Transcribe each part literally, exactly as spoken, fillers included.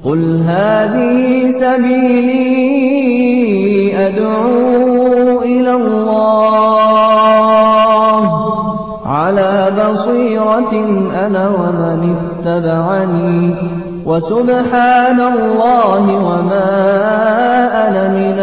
قل هذه سبيلي أدعو إلى الله على بصيرة أنا ومن اتبعني وسبحان الله وما أنا من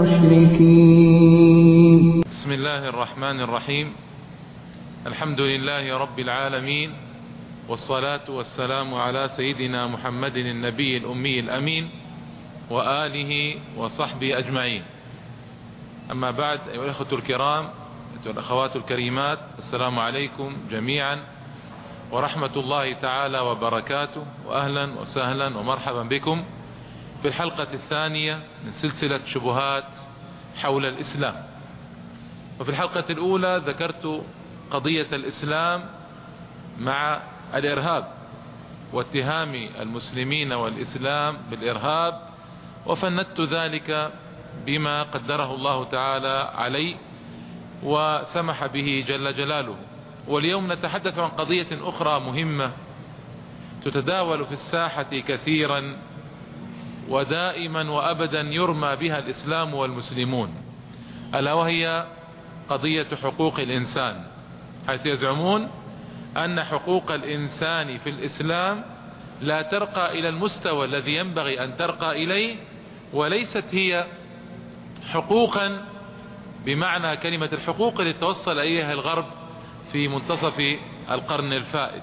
المشركين. بسم الله الرحمن الرحيم. الحمد لله رب العالمين، والصلاة والسلام على سيدنا محمد النبي الأمي الأمين وآله وصحبه أجمعين. أما بعد، أيها الأخوة الكرام والأخوات الكريمات، السلام عليكم جميعا ورحمة الله تعالى وبركاته، وأهلا وسهلا ومرحبا بكم في الحلقة الثانية من سلسلة شبهات حول الإسلام. وفي الحلقة الأولى ذكرت قضية الإسلام مع الإرهاب واتهام المسلمين والإسلام بالإرهاب، وفندت ذلك بما قدره الله تعالى عليه وسمح به جل جلاله. واليوم نتحدث عن قضية أخرى مهمة تتداول في الساحة كثيرا ودائما وأبدا يرمى بها الإسلام والمسلمون، ألا وهي قضية حقوق الإنسان، حيث يزعمون أن حقوق الإنسان في الإسلام لا ترقى إلى المستوى الذي ينبغي أن ترقى إليه، وليست هي حقوقا بمعنى كلمة الحقوق التي توصل إليها الغرب في منتصف القرن الفائت.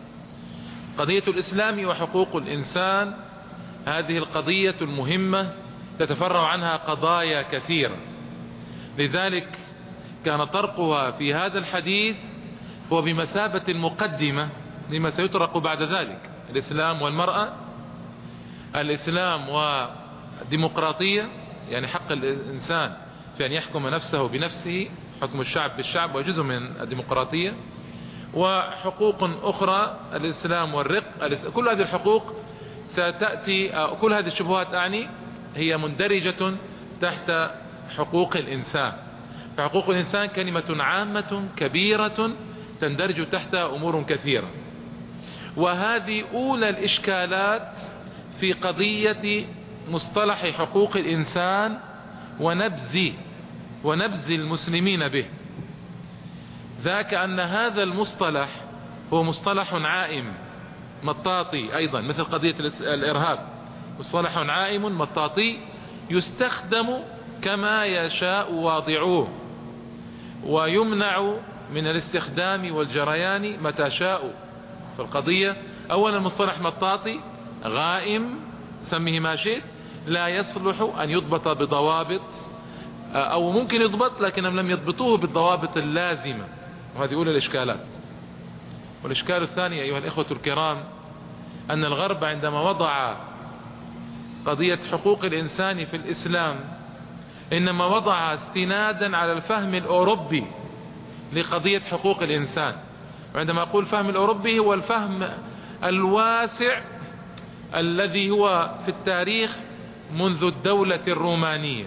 قضية الإسلام وحقوق الإنسان هذه القضية المهمة تتفرع عنها قضايا كثيرة، لذلك كان طرقها في هذا الحديث هو بمثابة المقدمة لما سيطرق بعد ذلك: الإسلام والمرأة، الإسلام والديمقراطية، يعني حق الإنسان في أن يحكم نفسه بنفسه، حكم الشعب بالشعب وجزء من الديمقراطية، وحقوق أخرى الإسلام والرق. كل هذه الحقوق ستأتي، كل هذه الشبهات أعني هي مندرجة تحت حقوق الإنسان. فحقوق الإنسان كلمة عامة كبيرة تندرج تحت أمور كثيرة، وهذه أولى الإشكالات في قضية مصطلح حقوق الإنسان ونبذ ونبذ المسلمين به. ذاك أن هذا المصطلح هو مصطلح عائم مطاطي، أيضا مثل قضية الإرهاب، مصطلح عائم مطاطي يستخدم كما يشاء واضعوه، ويمنع من الاستخدام والجريان متى شاءوا. فالقضية أولا مصطلح مطاطي غائم، سميه ما شئت، لا يصلح أن يضبط بضوابط، أو ممكن يضبط لكنهم لم يضبطوه بالضوابط اللازمة، وهذه أولى الإشكالات. والإشكال الثاني أيها الإخوة الكرام أن الغرب عندما وضع قضية حقوق الإنسان في الإسلام إنما وضعها استنادا على الفهم الأوروبي لقضية حقوق الإنسان. وعندما أقول فهم الأوروبي هو الفهم الواسع الذي هو في التاريخ منذ الدولة الرومانية.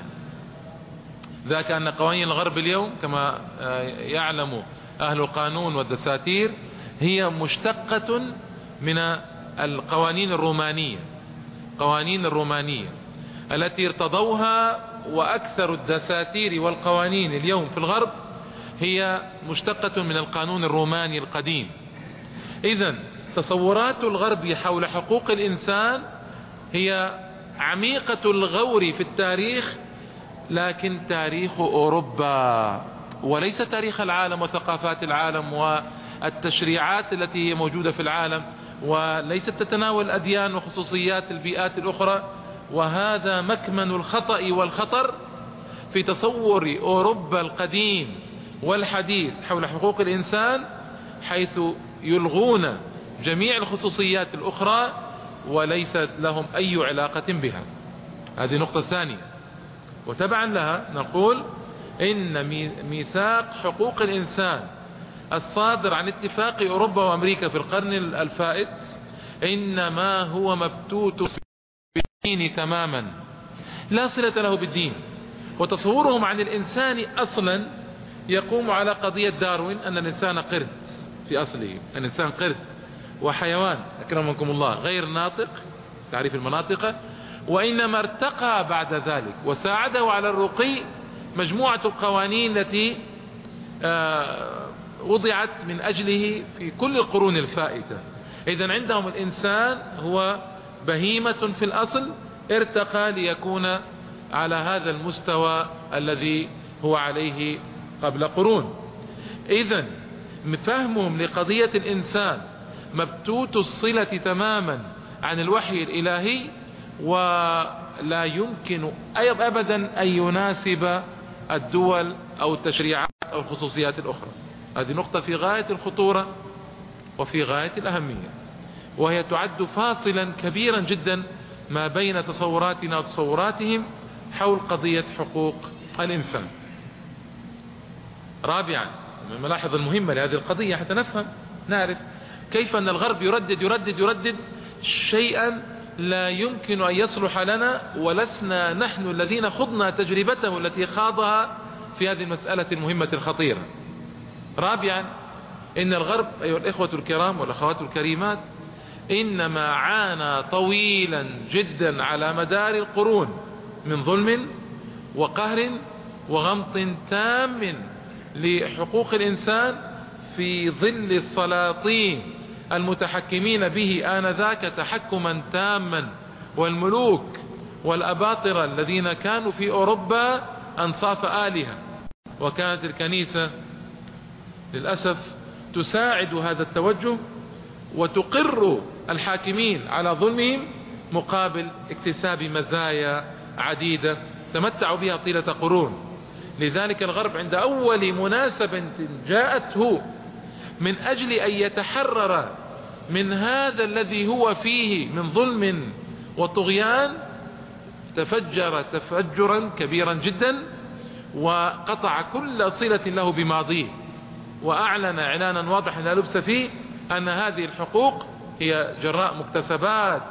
ذاك أن قوانين الغرب اليوم كما يعلم أهل القانون والدساتير هي مشتقة من القوانين الرومانية، قوانين الرومانية التي ارتضوها، وأكثر الدساتير والقوانين اليوم في الغرب هي مشتقة من القانون الروماني القديم. إذن تصورات الغرب حول حقوق الإنسان هي عميقة الغور في التاريخ، لكن تاريخ أوروبا وليس تاريخ العالم وثقافات العالم والتشريعات التي هي موجودة في العالم، وليست تتناول الأديان وخصوصيات البيئات الأخرى. وهذا مكمن الخطأ والخطر في تصور أوروبا القديم والحديث حول حقوق الإنسان، حيث يلغون جميع الخصوصيات الأخرى وليس لهم أي علاقة بها. هذه نقطة ثانية. وتبعا لها نقول إن ميثاق حقوق الإنسان الصادر عن اتفاق أوروبا وأمريكا في القرن الفائت إنما هو مبتوت بالدين تماما، لا صلة له بالدين. وتصورهم عن الإنسان أصلا يقوم على قضية داروين، أن الإنسان قرد في أصله، الإنسان قرد وحيوان أكرمكم الله غير ناطق تعريف المناطق، وإنما ارتقى بعد ذلك وساعده على الرقي مجموعة القوانين التي وضعت من أجله في كل القرون الفائتة. إذن عندهم الإنسان هو بهيمة في الأصل، ارتقى ليكون على هذا المستوى الذي هو عليه قبل قرون. إذن فهمهم لقضية الإنسان مبتوت الصلة تماما عن الوحي الإلهي، ولا يمكن أبدا أن يناسب الدول أو التشريعات أو الخصوصيات الأخرى. هذه نقطة في غاية الخطورة وفي غاية الأهمية، وهي تعد فاصلا كبيرا جدا ما بين تصوراتنا وتصوراتهم حول قضية حقوق الإنسان. رابعا، من الملاحظ المهمة لهذه القضية حتى نفهم نعرف كيف أن الغرب يردد يردد يردد شيئا لا يمكن أن يصلح لنا، ولسنا نحن الذين خضنا تجربته التي خاضها في هذه المسألة المهمة الخطيرة. رابعا، إن الغرب أيها الإخوة الكرام والأخوات الكريمات إنما عانى طويلا جدا على مدار القرون من ظلم وقهر وغمط تام لحقوق الإنسان في ظل السلاطين المتحكمين به آنذاك تحكما تاما، والملوك والأباطرة الذين كانوا في أوروبا أنصاف آلهة. وكانت الكنيسة للأسف تساعد هذا التوجه وتقر الحاكمين على ظلمهم مقابل اكتساب مزايا عديدة تمتعوا بها طيلة قرون. لذلك الغرب عند أول مناسبة جاءته من أجل أن يتحرر من هذا الذي هو فيه من ظلم وطغيان تفجر تفجرا كبيرا جدا، وقطع كل صلة له بماضيه، وأعلن إعلانا واضحا لا لبس فيه أن هذه الحقوق هي جراء مكتسبات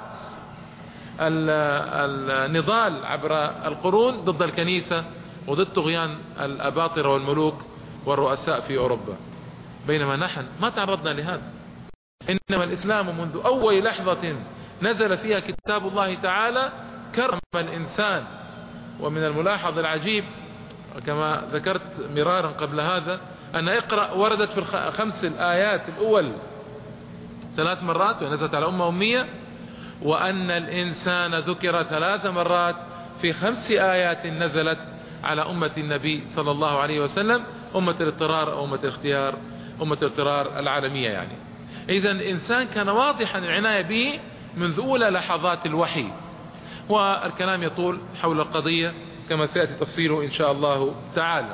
النضال عبر القرون ضد الكنيسة وضد طغيان الأباطرة والملوك والرؤساء في أوروبا. بينما نحن ما تعرضنا لهذا، إنما الإسلام منذ أول لحظة نزل فيها كتاب الله تعالى كرم الإنسان. ومن الملاحظ العجيب كما ذكرت مرارا قبل هذا أن اقرأ وردت في الخمس الآيات الأول ثلاث مرات ونزلت على أمة أمية، وأن الإنسان ذكر ثلاث مرات في خمس آيات نزلت على أمة النبي صلى الله عليه وسلم، أمة الاضطرار أو أمة الاختيار، أمة الاضطرار العالمية يعني. إذن الإنسان كان واضحا العناية به منذ أولى لحظات الوحي. والكلام يطول حول القضية كما سيأتي تفصيله إن شاء الله تعالى.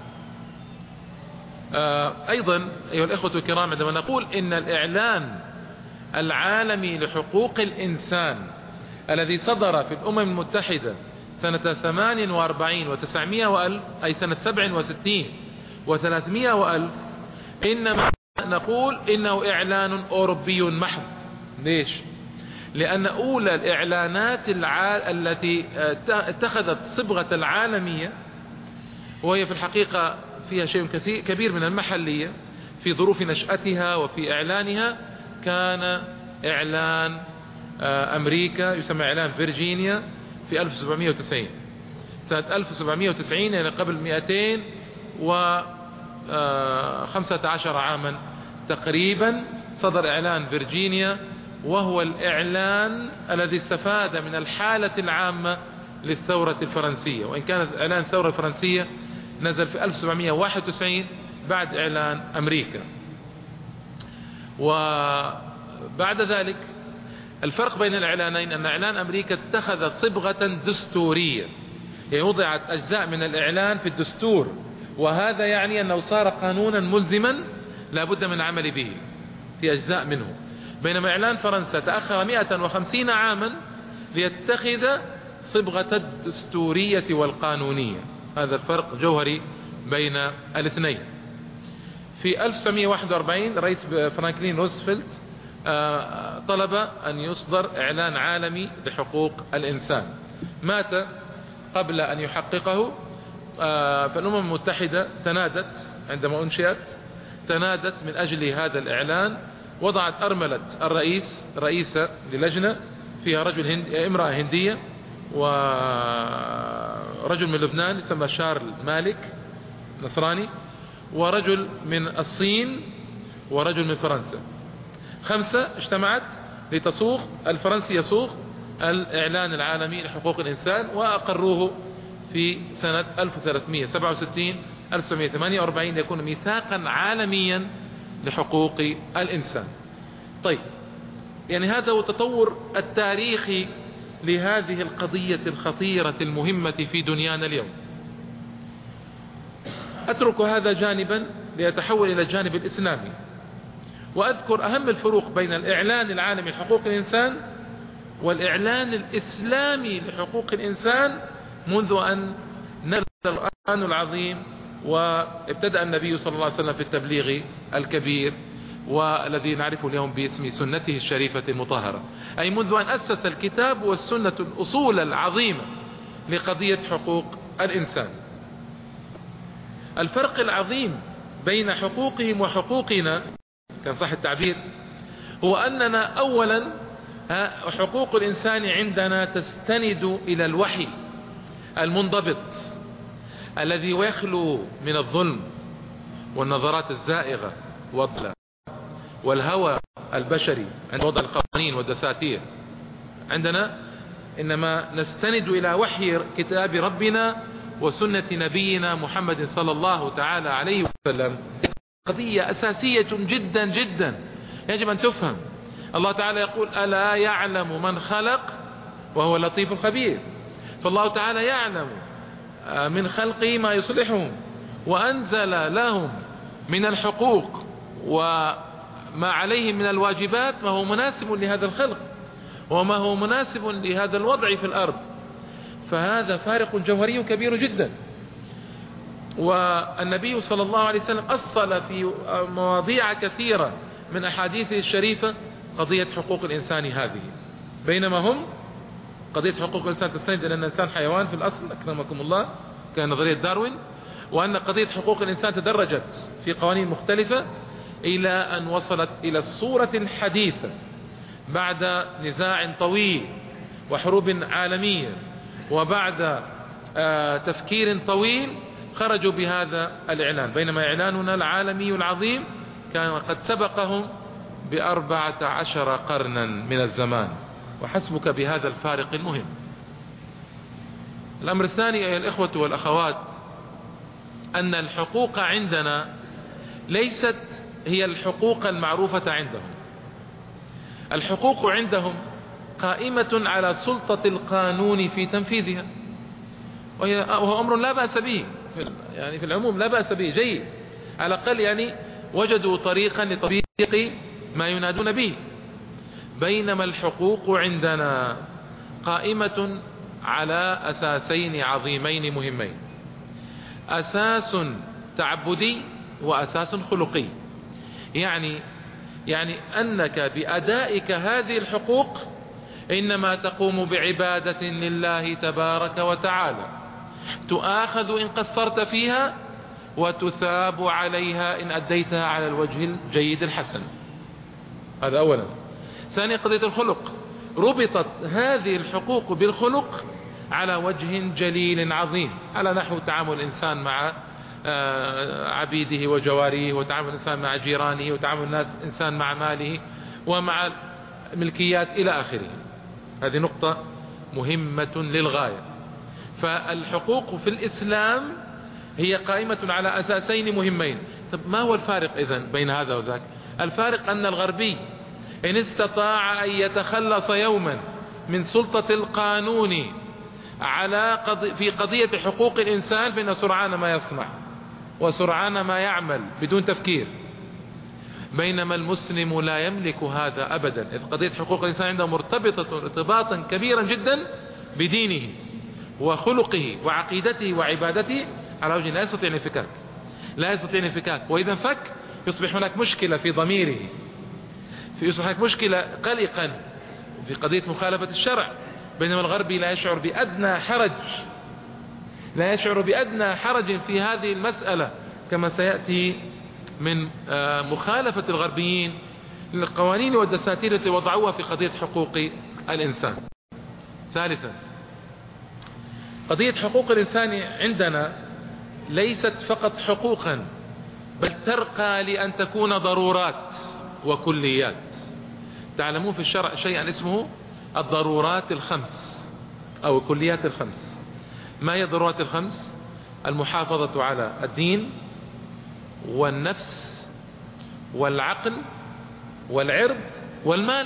أيضا أيها الإخوة الكرام، عندما نقول إن الإعلان العالمي لحقوق الإنسان الذي صدر في الأمم المتحدة سنة ثمان وأربعين وتسعمائة وألف، أي سنة سبع وستين وثلاثمائة وألف، إنما نقول إنه إعلان أوروبي محض. ليش؟ لأن أولى الإعلانات الع... التي اتخذت صبغة العالمية، وهي في الحقيقة فيها شيء كثير كبير من المحلية في ظروف نشأتها وفي إعلانها، كان إعلان أمريكا يسمى إعلان فيرجينيا في ألف وسبعمائة وتسعين. سنة ألف وسبعمائة وتسعين يعني قبل مئتين وخمسة عشر عاما تقريبا صدر إعلان فيرجينيا، وهو الإعلان الذي استفاد من الحالة العامة للثورة الفرنسية. وإن كانت إعلان الثورة الفرنسية نزل في ألف وسبعمائة وواحد وتسعين بعد إعلان أمريكا. وبعد ذلك الفرق بين الإعلانين أن إعلان أمريكا اتخذ صبغة دستورية، يعني وضعت أجزاء من الإعلان في الدستور، وهذا يعني أنه صار قانونا ملزما لا بد من العمل به في أجزاء منه. بينما إعلان فرنسا تأخر مئة وخمسين عاما ليتخذ صبغة الدستورية والقانونية. هذا الفرق جوهري بين الاثنين. في ألف وتسعمائة وواحد وأربعين رئيس فرانكلين روزفلت طلب أن يصدر إعلان عالمي لحقوق الإنسان. مات قبل أن يحققه، فالأمم المتحدة تنادت عندما أنشئت تنادت من أجل هذا الإعلان، وضعت أرملة الرئيس رئيسة للجنة فيها رجل هند... امرأة هندية ورجل من لبنان يسمى شارل مالك نصراني، ورجل من الصين، ورجل من فرنسا. خمسة اجتمعت لتصوغ، الفرنسي يصوغ الإعلان العالمي لحقوق الإنسان، وأقروه في سنة ألف وثلاثمائة وسبعة وستين ألف وتسعمائة وثمانية وأربعين ليكون ميثاقا عالميا لحقوق الإنسان. طيب، يعني هذا هو التطور التاريخي لهذه القضية الخطيرة المهمة في دنيانا اليوم. أترك هذا جانبا ليتحول إلى الجانب الإسلامي، وأذكر أهم الفروق بين الإعلان العالمي لحقوق الإنسان والإعلان الإسلامي لحقوق الإنسان منذ أن نزل القرآن العظيم وابتدأ النبي صلى الله عليه وسلم في التبليغ الكبير والذي نعرفه اليوم باسم سنته الشريفة المطهرة، أي منذ أن أسس الكتاب والسنة الأصول العظيمة لقضية حقوق الإنسان. الفرق العظيم بين حقوقهم وحقوقنا كان صح التعبير هو أننا أولا حقوق الإنسان عندنا تستند إلى الوحي المنضبط الذي يخلو من الظلم والنظرات الزائغة والهوى البشري عند وضع القوانين والدساتير. عندنا إنما نستند إلى وحي كتاب ربنا وسنة نبينا محمد صلى الله تعالى عليه وسلم. قضية أساسية جدا جدا يجب أن تفهم. الله تعالى يقول: ألا يعلم من خلق وهو اللطيف الخبير. فالله تعالى يعلم من خلقه ما يصلحهم، وأنزل لهم من الحقوق وما عليهم من الواجبات ما هو مناسب لهذا الخلق وما هو مناسب لهذا الوضع في الأرض. فهذا فارق جوهري كبير جدا. والنبي صلى الله عليه وسلم أصل في مواضيع كثيرة من أحاديثه الشريفة قضية حقوق الإنسان هذه، بينما هم قضية حقوق الإنسان تستند إلى أن الإنسان حيوان في الأصل أكرمكم الله كان نظرية داروين، وأن قضية حقوق الإنسان تدرجت في قوانين مختلفة إلى أن وصلت إلى الصورة الحديثة بعد نزاع طويل وحروب عالمية وبعد آه تفكير طويل خرجوا بهذا الإعلان، بينما إعلاننا العالمي العظيم كان قد سبقهم بأربعة عشر قرنا من الزمان. وحسبك بهذا الفارق المهم. الأمر الثاني أيها الإخوة والأخوات، أن الحقوق عندنا ليست هي الحقوق المعروفة عندهم. الحقوق عندهم قائمة على سلطة القانون في تنفيذها، وهو أمر لا بأس به، يعني في العموم لا بأس به، جيد، على الأقل يعني وجدوا طريقا لتطبيق ما ينادون به. بينما الحقوق عندنا قائمة على أساسين عظيمين مهمين: أساس تعبدي وأساس خلقي. يعني يعني أنك بأدائك هذه الحقوق إنما تقوم بعبادة لله تبارك وتعالى، تؤاخذ إن قصرت فيها وتثاب عليها إن أديتها على الوجه الجيد الحسن. هذا أولا. ثانيا قضية الخلق، ربطت هذه الحقوق بالخلق على وجه جليل عظيم، على نحو تعامل الإنسان مع عبيده وجواريه، وتعامل الإنسان مع جيرانه، وتعامل الناس الإنسان مع ماله ومع ملكيات إلى آخره. هذه نقطة مهمة للغاية. فالحقوق في الإسلام هي قائمة على أساسين مهمين. طب ما هو الفارق إذن بين هذا وذاك؟ الفارق أن الغربي إن استطاع أن يتخلص يوما من سلطة القانون على قضي في قضية حقوق الإنسان فإن سرعان ما يصنع وسرعان ما يعمل بدون تفكير، بينما المسلم لا يملك هذا أبدا، إذ قضية حقوق الإنسان عنده مرتبطة ارتباطا كبيرا جدا بدينه وخلقه وعقيدته وعبادته على وجه لا يستطيع الانفكاك، لا يستطيع الانفكاك. وإذا انفك يصبح هناك مشكلة في ضميره، في يصبح هناك مشكلة قلقا في قضية مخالفة الشرع، بينما الغربي لا يشعر بأدنى حرج، لا يشعر بأدنى حرج في هذه المسألة، كما سيأتي من مخالفة الغربيين للقوانين والدساتير التي وضعوها في قضية حقوق الإنسان. ثالثا، قضية حقوق الإنسان عندنا ليست فقط حقوقا، بل ترقى لأن تكون ضرورات وكليات. تعلمون في الشرع شيئا اسمه الضرورات الخمس أو الكليات الخمس. ما هي الضرورات الخمس؟ المحافظة على الدين والنفس والعقل والعرض والمال،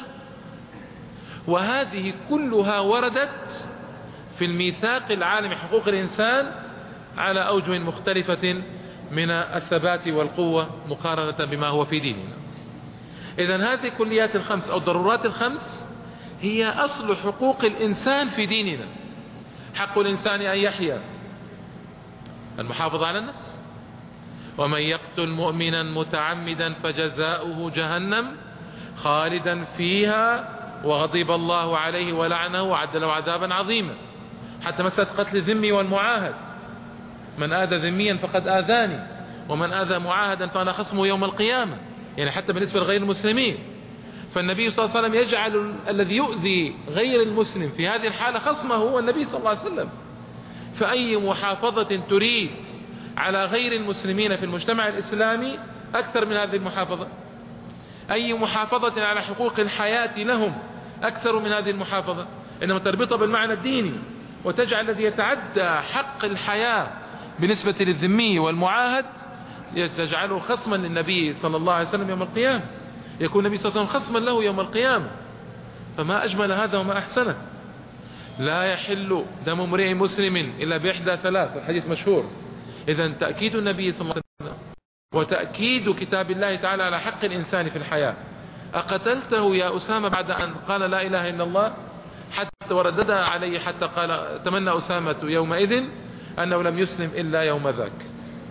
وهذه كلها وردت في الميثاق العالمي حقوق الإنسان على أوجه مختلفة من الثبات والقوة مقارنة بما هو في ديننا. إذن هذه الكليات الخمس أو الضرورات الخمس هي أصل حقوق الإنسان في ديننا. حق الإنسان أن يحيا، المحافظة على النفس، ومن يقتل مؤمنا متعمدا فجزاؤه جهنم خالدا فيها وغضب الله عليه ولعنه وعد له عذابا عظيما. حتى مسألة قتل الذمي والمعاهد، من آذى ذميا فقد آذاني ومن آذى معاهدا فأنا خصمه يوم القيامة، يعني حتى بالنسبة لغير المسلمين. فالنبي صلى الله عليه وسلم يجعل الذي يؤذي غير المسلم في هذه الحالة خصمه هو النبي صلى الله عليه وسلم. فأي محافظة تريد على غير المسلمين في المجتمع الإسلامي أكثر من هذه المحافظة؟ أي محافظة على حقوق الحياة لهم أكثر من هذه المحافظة؟ إنما تربطها بالمعنى الديني وتجعل الذي يتعدى حق الحياة بالنسبة للذمي والمعاهد تجعله خصما للنبي صلى الله عليه وسلم يوم القيامة، يكون النبي صلى الله عليه وسلم خصما له يوم القيامة. فما أجمل هذا وما أحسنه. لا يحل دم امرئ مسلم إلا بإحدى ثلاث، الحديث مشهور. إذن تأكيد النبي صلى الله عليه وسلم وتأكيد كتاب الله تعالى على حق الإنسان في الحياة. أقتلته يا أسامة بعد أن قال لا إله إلا الله؟ حتى ورددها عليه حتى قال تمنى أسامة يومئذ أنه لم يسلم إلا يوم ذاك.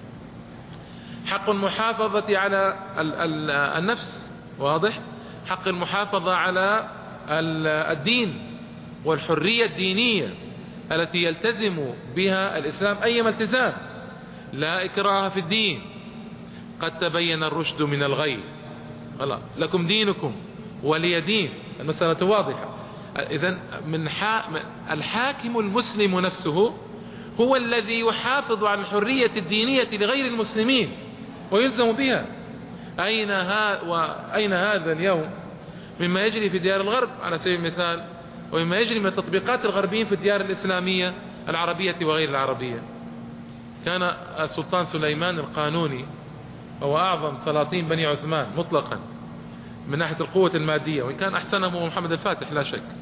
حق المحافظة على النفس واضح، حق المحافظة على الدين والحرية الدينية التي يلتزم بها الإسلام أيما التزام. لا إكراه في الدين، قد تبين الرشد من الغي، لكم دينكم ولي دين، المسألة واضحة. إذن من الحاكم المسلم نفسه هو الذي يحافظ على الحرية الدينية لغير المسلمين ويلزم بها. أين, ها وأين هذا اليوم مما يجري في ديار الغرب على سبيل المثال، ومما يجري من تطبيقات الغربيين في الديار الإسلامية العربية وغير العربية؟ كان السلطان سليمان القانوني هو أعظم سلاطين بني عثمان مطلقا من ناحية القوة المادية، وإن كان أحسنهم محمد الفاتح لا شك،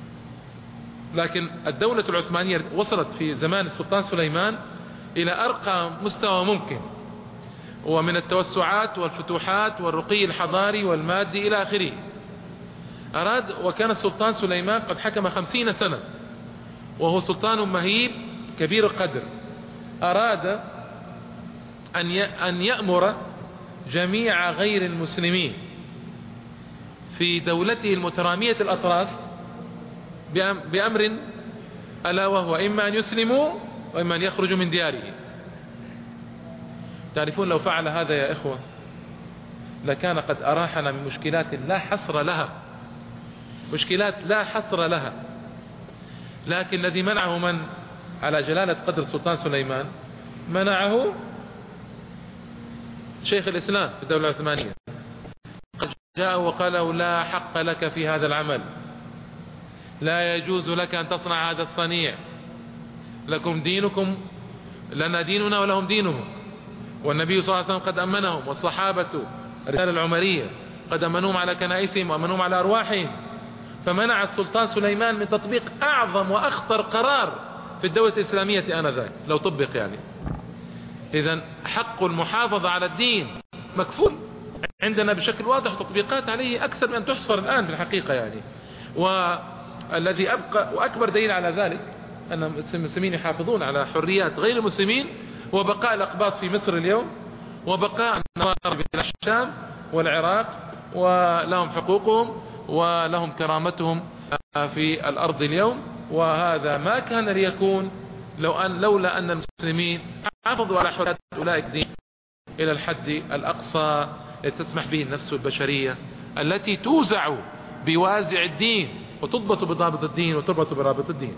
لكن الدولة العثمانية وصلت في زمان السلطان سليمان إلى أرقى مستوى ممكن، ومن التوسعات والفتوحات والرقي الحضاري والمادي إلى آخره. أراد، وكان السلطان سليمان قد حكم خمسين سنة وهو سلطان مهيب كبير القدر، أراد أن يأمر جميع غير المسلمين في دولته المترامية الأطراف بأمر ألا وهو إما أن يسلموا وإما أن يخرجوا من ديارهم. تعرفون لو فعل هذا يا إخوة لكان قد أراحنا من مشكلات لا حصر لها، مشكلات لا حصر لها. لكن الذي منعه من على جلالة قدر السلطان سليمان منعه شيخ الإسلام في الدولة العثمانية، قد جاء وقال له لا حق لك في هذا العمل، لا يجوز لك أن تصنع هذا الصنيع، لكم دينكم لنا ديننا ولهم دينهم. والنبي صلى الله عليه وسلم قد أمنهم، والصحابة الرسالة العمرية قد أمنوهم على كنائسهم وأمنوهم على أرواحهم. فمنع السلطان سليمان من تطبيق أعظم وأخطر قرار في الدولة الإسلامية آنذاك لو طبق يعني. إذن حق المحافظة على الدين مكفول عندنا بشكل واضح، تطبيقات عليه أكثر من أن تحصر الآن في الحقيقة يعني. والذي أبقى وأكبر دليل على ذلك أن المسلمين يحافظون على حريات غير المسلمين، وبقاء الأقباط في مصر اليوم، وبقاء النوارى في الشام والعراق ولهم حقوقهم ولهم كرامتهم في الأرض اليوم. وهذا ما كان ليكون لو أن لولا أن المسلمين حافظوا على حريات أولئك الدين إلى الحد الأقصى التي تسمح به النفس البشرية التي توزع بوازع الدين وتضبط بضابط الدين وتربط برابط الدين.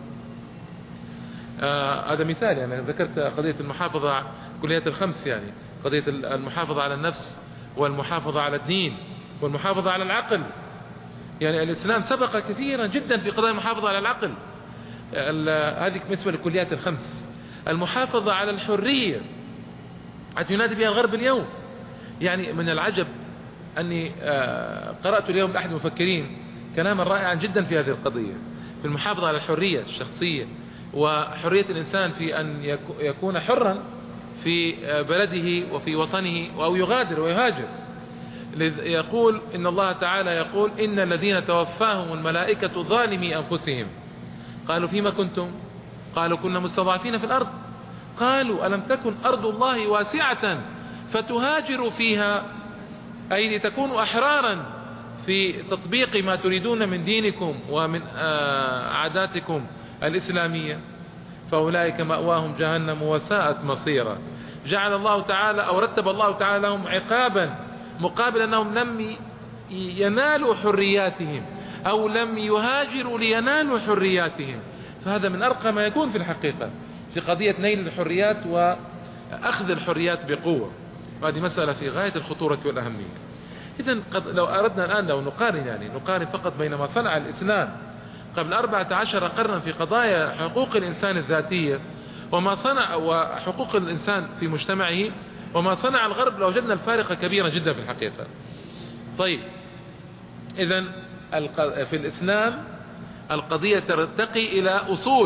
آه هذا مثال، يعني ذكرت قضية المحافظة كليات الخمس، يعني قضية المحافظة على النفس والمحافظة على الدين والمحافظة على العقل. يعني الإسلام سبق كثيرا جدا في قضايا المحافظة على العقل. هذه بالنسبة للكليات الخمس. المحافظة على الحرية التي ينادي بها الغرب اليوم. يعني من العجب أني قرأت اليوم لأحد المفكرين كلاما رائعا جدا في هذه القضية، في المحافظة على الحرية الشخصية وحرية الإنسان في أن يكون حرا في بلده وفي وطنه أو يغادر ويهاجر. يقول إن الله تعالى يقول إن الذين توفاهم الملائكة ظالمي أنفسهم قالوا فيما كنتم؟ قالوا كنا مستضعفين في الأرض. قالوا ألم تكن أرض الله واسعة فتهاجروا فيها، أي لتكونوا أحرارا في تطبيق ما تريدون من دينكم ومن عاداتكم الإسلامية، فأولئك مأواهم جهنم وساءت مصيرا. جعل الله تعالى أو رتب الله تعالى لهم عقابا مقابل أنهم لم ينالوا حرياتهم أو لم يهاجروا لينالوا حرياتهم. فهذا من أرقى ما يكون في الحقيقة في قضية نيل الحريات وأخذ الحريات بقوة، وهذه مسألة في غاية الخطورة والأهمية. إذن لو أردنا الآن لو نقارن يعني نقارن فقط بين ما صنع الإسلام قبل أربعة عشر قرنا في قضايا حقوق الإنسان الذاتية وما صنع وحقوق الإنسان في مجتمعه وما صنع الغرب، لوجدنا الفارق كبيرا جدا في الحقيقة. طيب إذن في الإسلام القضية ترتقي إلى أصول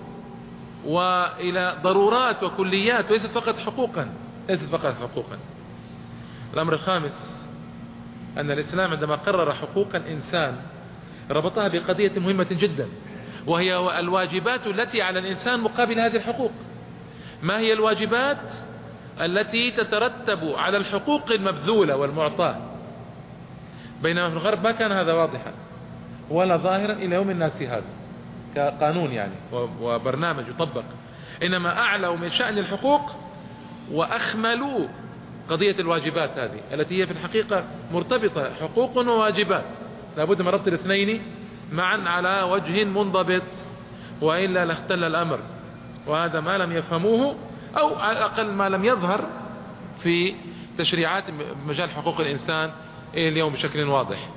وإلى ضرورات وكليات وليست فقط حقوقا ليست فقط حقوقا. الأمر الخامس أن الإسلام عندما قرر حقوق الإنسان ربطها بقضية مهمة جدا، وهي الواجبات التي على الإنسان مقابل هذه الحقوق. ما هي الواجبات التي تترتب على الحقوق المبذولة والمعطاة؟ بينما في الغرب ما كان هذا واضحا ولا ظاهرا إلى يوم الناس هذا كقانون يعني وبرنامج يطبق، إنما أعلوا من شأن الحقوق وأخملوا قضية الواجبات هذه التي هي في الحقيقة مرتبطة، حقوق وواجبات لابد من ربط الاثنين معا على وجه منضبط، وإلا لاختل الأمر. وهذا ما لم يفهموه أو على الأقل ما لم يظهر في تشريعات مجال حقوق الإنسان اليوم بشكل واضح.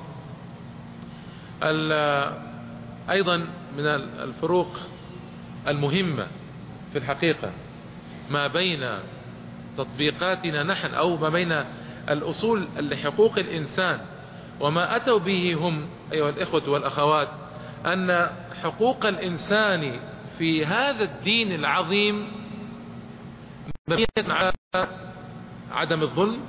أيضا من الفروق المهمة في الحقيقة ما بين تطبيقاتنا نحن أو ما بين الأصول لحقوق الإنسان وما أتوا به هم أيها الإخوة والأخوات، أن حقوق الإنسان في هذا الدين العظيم مبنية على عدم الظلم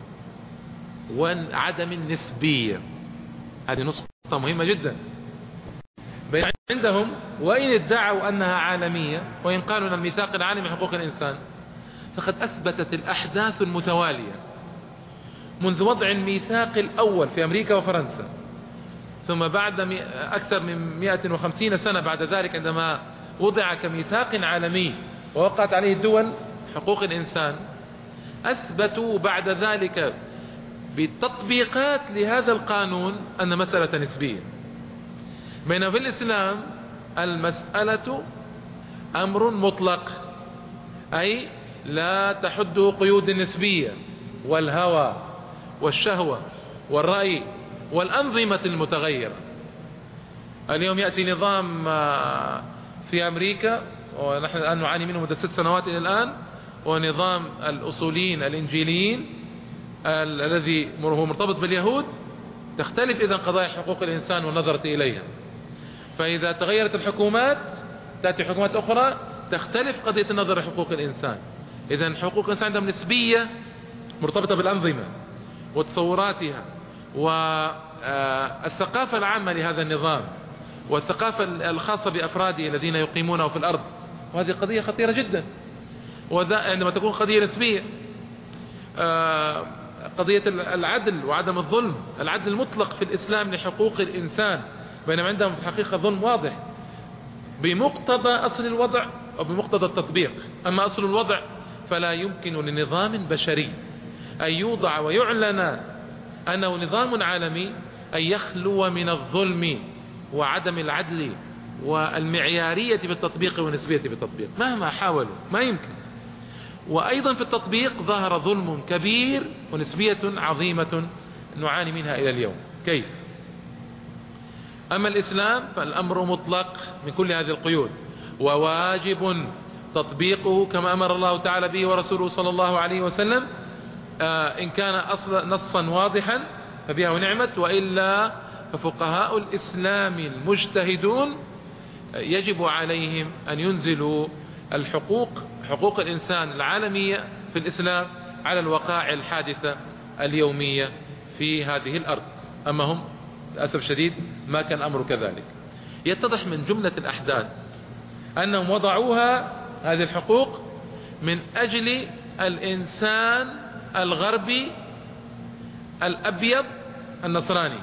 وعدم النسبية. هذه نقطة مهمة جدا. بين عندهم وإن ادعوا أنها عالمية وإن قالوا أن الميثاق العالمي حقوق الإنسان، فقد أثبتت الأحداث المتوالية منذ وضع الميثاق الأول في أمريكا وفرنسا، ثم بعد أكثر من مئة وخمسين سنة بعد ذلك عندما وضع كميثاق عالمي ووقعت عليه الدول حقوق الإنسان، أثبتوا بعد ذلك بالتطبيقات لهذا القانون أن مسألة نسبية. بينما في الإسلام المسألة أمر مطلق، أي لا تحده قيود النسبية والهوى والشهوة والرأي والأنظمة المتغيرة. اليوم يأتي نظام في أمريكا ونحن الآن نعاني منه مدة ست سنوات إلى الآن، ونظام الأصوليين الإنجيليين الذي هو مرتبط باليهود، تختلف إذن قضايا حقوق الإنسان والنظرة إليها. فإذا تغيرت الحكومات تأتي حكومات أخرى تختلف قضية النظر لحقوق الإنسان. إذن حقوق الإنسان عندهم نسبية مرتبطة بالأنظمة وتصوراتها والثقافة العامة لهذا النظام والثقافة الخاصة بأفراده الذين يقيمونه في الأرض، وهذه قضية خطيرة جدا. وعندما تكون قضية نسبية، قضية العدل وعدم الظلم، العدل المطلق في الإسلام لحقوق الإنسان، بينما عندهم في الحقيقة ظلم واضح بمقتضى أصل الوضع أو بمقتضى التطبيق. أما أصل الوضع فلا يمكن لنظام بشري أن يوضع ويعلن أنه نظام عالمي أن يخلو من الظلم وعدم العدل والمعيارية في التطبيق والنسبية في التطبيق مهما حاولوا ما يمكن. وأيضا في التطبيق ظهر ظلم كبير ونسبية عظيمة نعاني منها إلى اليوم. كيف؟ أما الإسلام فالأمر مطلق من كل هذه القيود، وواجب تطبيقه كما أمر الله تعالى به ورسوله صلى الله عليه وسلم. آه إن كان أصلا نصا واضحا فبها ونعمت، وإلا ففقهاء الإسلام المجتهدون يجب عليهم أن ينزلوا الحقوق حقوق الإنسان العالمية في الإسلام على الوقائع الحادثة اليومية في هذه الأرض. أما هم للأسف شديد ما كان أمر كذلك. يتضح من جملة الأحداث أنهم وضعوها هذه الحقوق من أجل الإنسان الغربي الأبيض النصراني،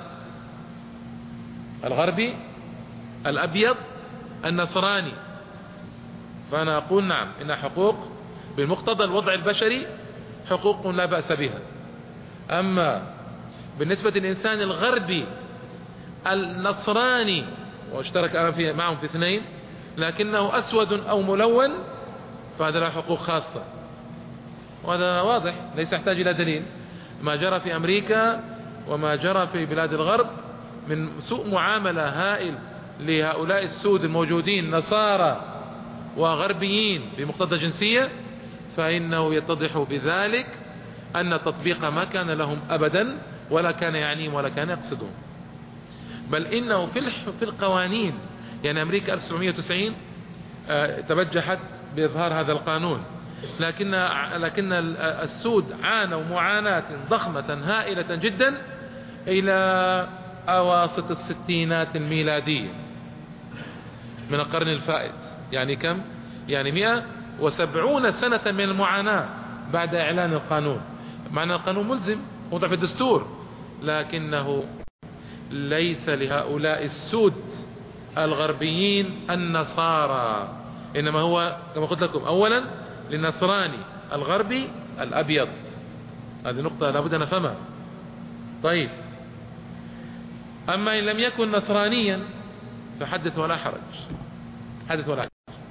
الغربي الأبيض النصراني. فأنا أقول نعم، إن حقوق بمقتضى الوضع البشري حقوق لا بأس بها. أما بالنسبة للإنسان الغربي النصراني، واشترك أنا في معهم في اثنين، لكنه أسود أو ملون، فهذا له حقوق خاصة، وهذا واضح ليس يحتاج إلى دليل. ما جرى في أمريكا وما جرى في بلاد الغرب من سوء معاملة هائل لهؤلاء السود الموجودين نصارى وغربيين بمقتضى جنسية، فإنه يتضح بذلك أن التطبيق ما كان لهم أبدا، ولا كان يعنيهم ولا كان يقصدهم. بل إنه في في القوانين، يعني أمريكا ألف وسبعمائة وتسعين تبجحت بإظهار هذا القانون، لكن لكن السود عانوا معاناة ضخمة هائلة جدا إلى أواسط الستينات الميلادية من القرن الفائت. يعني كم؟ يعني مئة وسبعون سنة من المعاناة بعد إعلان القانون. معنى القانون ملزم وضع في الدستور، لكنه ليس لهؤلاء السود الغربيين النصارى، إنما هو كما قلت لكم أولا للنصراني الغربي الأبيض. هذه نقطة لابد أن نفهمها. طيب، أما إن لم يكن نصرانيا فحدث ولا حرج، حدث ولا حرج.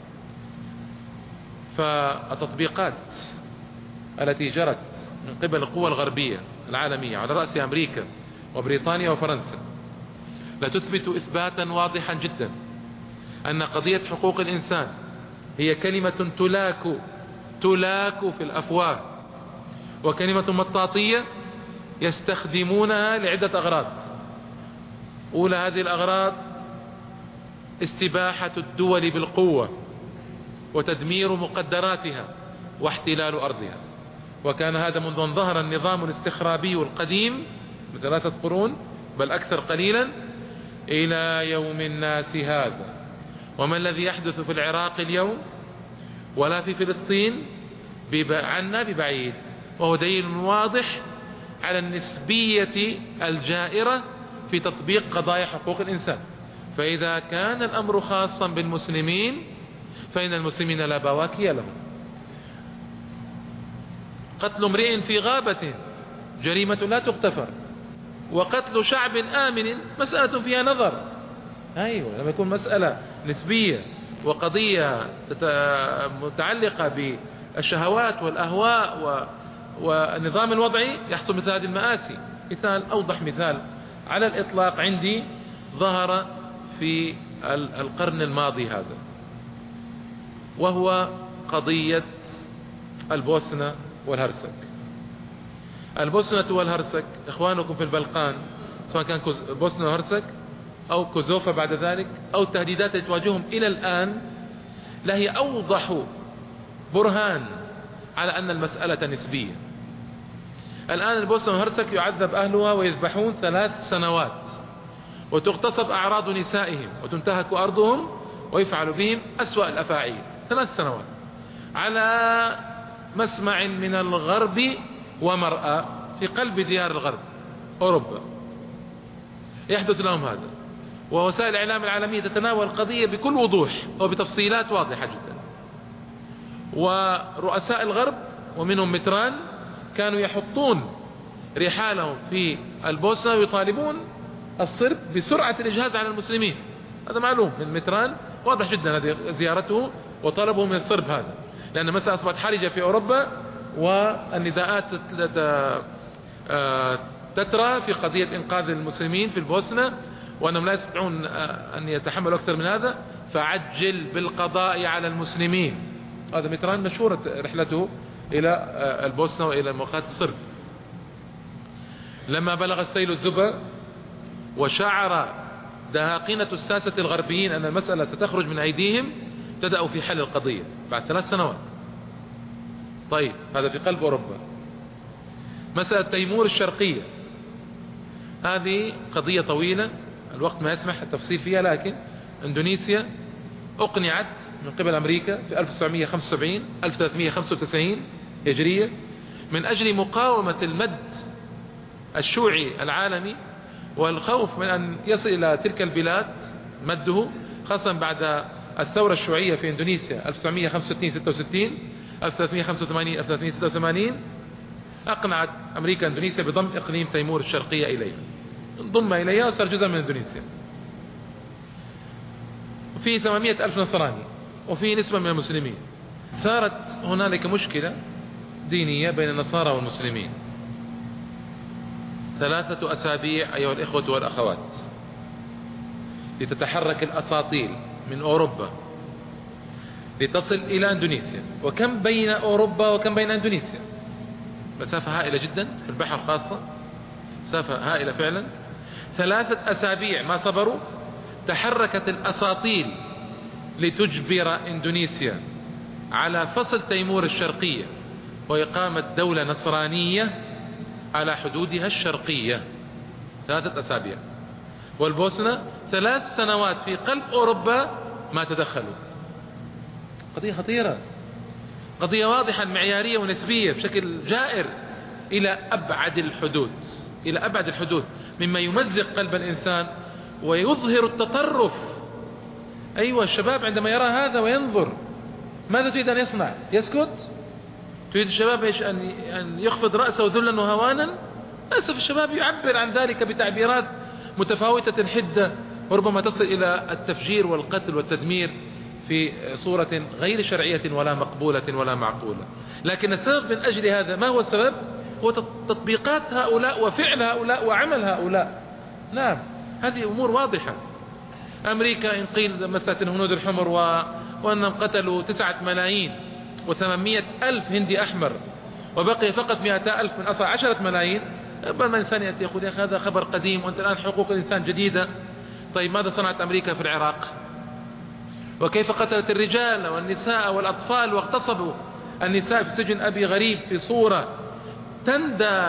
فالتطبيقات التي جرت من قبل القوى الغربية العالمية على رأس أمريكا وبريطانيا وفرنسا لا تثبت إثباتا واضحا جدا أن قضية حقوق الإنسان هي كلمة تلاك تلاك في الأفواه، وكلمة مطاطية يستخدمونها لعدة أغراض. أولى هذه الأغراض استباحة الدول بالقوة وتدمير مقدراتها واحتلال أرضها. وكان هذا منذ أن ظهر النظام الاستخرابي القديم من ثلاثة قرون بل أكثر قليلا إلى يوم الناس هذا. وما الذي يحدث في العراق اليوم ولا في فلسطين عنا ببعيد، وهو دليل واضح على النسبية الجائرة في تطبيق قضايا حقوق الإنسان. فإذا كان الأمر خاصا بالمسلمين فإن المسلمين لا بواكي لهم. قتل امرئ في غابة جريمة لا تغتفر، وقتل شعب آمن مسألة فيها نظر. أيوة، لما يكون مسألة نسبية وقضية متعلقة بالشهوات والأهواء والنظام الوضعي يحصل مثل هذه المآسي. مثال أوضح مثال على الإطلاق عندي ظهر في القرن الماضي هذا، وهو قضية البوسنة والهرسك. البوسنة والهرسك إخوانكم في البلقان، سواء كان بوسنة والهرسك أو كوزوفا بعد ذلك، أو التهديدات التي تواجههم إلى الآن، لهي أوضح برهان على أن المسألة نسبية. الآن البوسنة والهرسك يعذب أهلها ويذبحون ثلاث سنوات، وتغتصب أعراض نسائهم وتنتهك أرضهم ويفعل بهم أسوأ الأفاعيل. ثلاث سنوات على مسمع من الغرب ومرأة في قلب ديار الغرب أوروبا يحدث لهم هذا. ووسائل الإعلام العالمية تتناول القضية بكل وضوح وبتفصيلات واضحة جدا. ورؤساء الغرب ومنهم متران كانوا يحطون رحالهم في البوسنة ويطالبون الصرب بسرعة الإجهاز على المسلمين. هذا معلوم من متران، واضح جدا هذه زيارته وطلبه من الصرب هذا، لأن مسألة أصبحت حرجة في أوروبا، والنداءات تترى في قضية إنقاذ المسلمين في البوسنة، وأنهم لا يستطيعون أن يتحملوا أكثر من هذا، فعجل بالقضاء على المسلمين. هذا متران مشهورة رحلته إلى البوسنة وإلى مؤخات الصرب. لما بلغ السيل الزبر وشعر دهاقنة الساسة الغربيين أن المسألة ستخرج من أيديهم، بدأوا في حل القضية بعد ثلاث سنوات. طيب هذا في قلب أوروبا. مسألة تيمور الشرقية هذه قضية طويلة، الوقت ما يسمح التفصيل فيها، لكن اندونيسيا اقنعت من قبل امريكا في ألف وتسعمئة وخمسة وسبعين ألف وثلاثمئة وخمسة وتسعين هجرية من اجل مقاومة المد الشيوعي العالمي والخوف من ان يصل الى تلك البلاد مده، خاصة بعد الثورة الشيوعية في اندونيسيا ألف وتسعمئة وخمسة وستين ستة وستين ألف وثلاثمئة وخمسة وثمانين ألف وثلاثمئة وستة وثمانين. اقنعت امريكا اندونيسيا بضم اقليم تيمور الشرقية اليها، انضم اليها وصار جزء من اندونيسيا. في ثمانمئة ألف نصراني وفي نسبة من المسلمين. صارت هنالك مشكلة دينية بين النصارى والمسلمين. ثلاثة أسابيع أيها الإخوة والأخوات لتتحرك الأساطيل من أوروبا لتصل إلى أندونيسيا. وكم بين أوروبا وكم بين أندونيسيا؟ مسافة هائلة جدا في البحر خاصة، مسافة هائلة فعلا. ثلاثة أسابيع ما صبروا، تحركت الأساطيل لتجبر إندونيسيا على فصل تيمور الشرقية وإقامة دولة نصرانية على حدودها الشرقية. ثلاثة أسابيع. والبوسنة ثلاث سنوات في قلب أوروبا ما تدخلوا. قضية خطيرة، قضية واضحة معيارية ونسبية بشكل جائر إلى أبعد الحدود، إلى أبعد الحدود، مما يمزق قلب الإنسان ويظهر التطرف. أيوة الشباب عندما يرى هذا وينظر ماذا تريد أن يصنع؟ يسكت؟ تريد الشباب إيش؟ أن يخفض رأسه ذلا وهوانا؟ للأسف الشباب يعبر عن ذلك بتعبيرات متفاوتة حدة، وربما تصل إلى التفجير والقتل والتدمير في صورة غير شرعية ولا مقبولة ولا معقولة. لكن السبب من أجل هذا ما هو السبب؟ هو تطبيقات هؤلاء وفعل هؤلاء وعمل هؤلاء. نعم هذه أمور واضحة. أمريكا إن قيل مسألة الهنود الحمر و... وأنهم قتلوا تسعة ملايين وثمانمائة ألف هندي أحمر وبقي فقط مئة ألف من أصل عشرة ملايين، بل ما إنسان يأتي يقول يا أخي هذا خبر قديم وأنت الآن حقوق الإنسان جديدة. طيب ماذا صنعت أمريكا في العراق؟ وكيف قتلت الرجال والنساء والأطفال واغتصبوا النساء في سجن أبي غريب في صورة تندى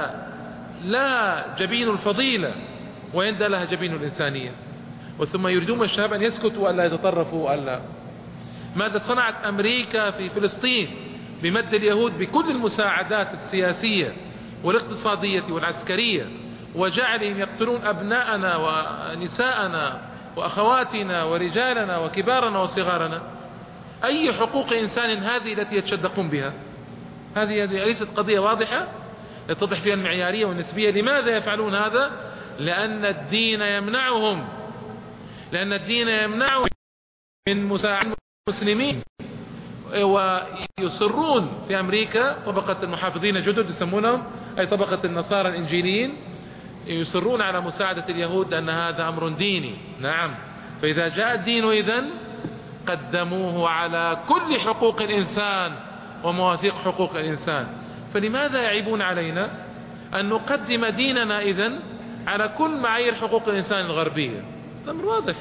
لها جبين الفضيلة ويندى لها جبين الإنسانية، وثم يريدون الشباب أن يسكتوا وألا يتطرفوا وألا. ماذا صنعت أمريكا في فلسطين بمد اليهود بكل المساعدات السياسية والاقتصادية والعسكرية، وجعلهم يقتلون أبناءنا ونساءنا وأخواتنا ورجالنا وكبارنا وصغارنا؟ أي حقوق إنسان هذه التي يتشدقون بها؟ هذه ليست قضية واضحة يتضح فيها المعيارية والنسبية. لماذا يفعلون هذا؟ لأن الدين يمنعهم، لأن الدين يمنعهم من مساعدة المسلمين. ويصرون في أمريكا طبقة المحافظين الجدد يسمونهم، أي طبقة النصارى الإنجيليين، يصرون على مساعدة اليهود أن هذا أمر ديني. نعم، فإذا جاء الدين إذن قدموه على كل حقوق الإنسان ومواثيق حقوق الإنسان. فلماذا يعيبون علينا أن نقدم ديننا إذن على كل معايير حقوق الإنسان الغربية؟ الأمر واضح.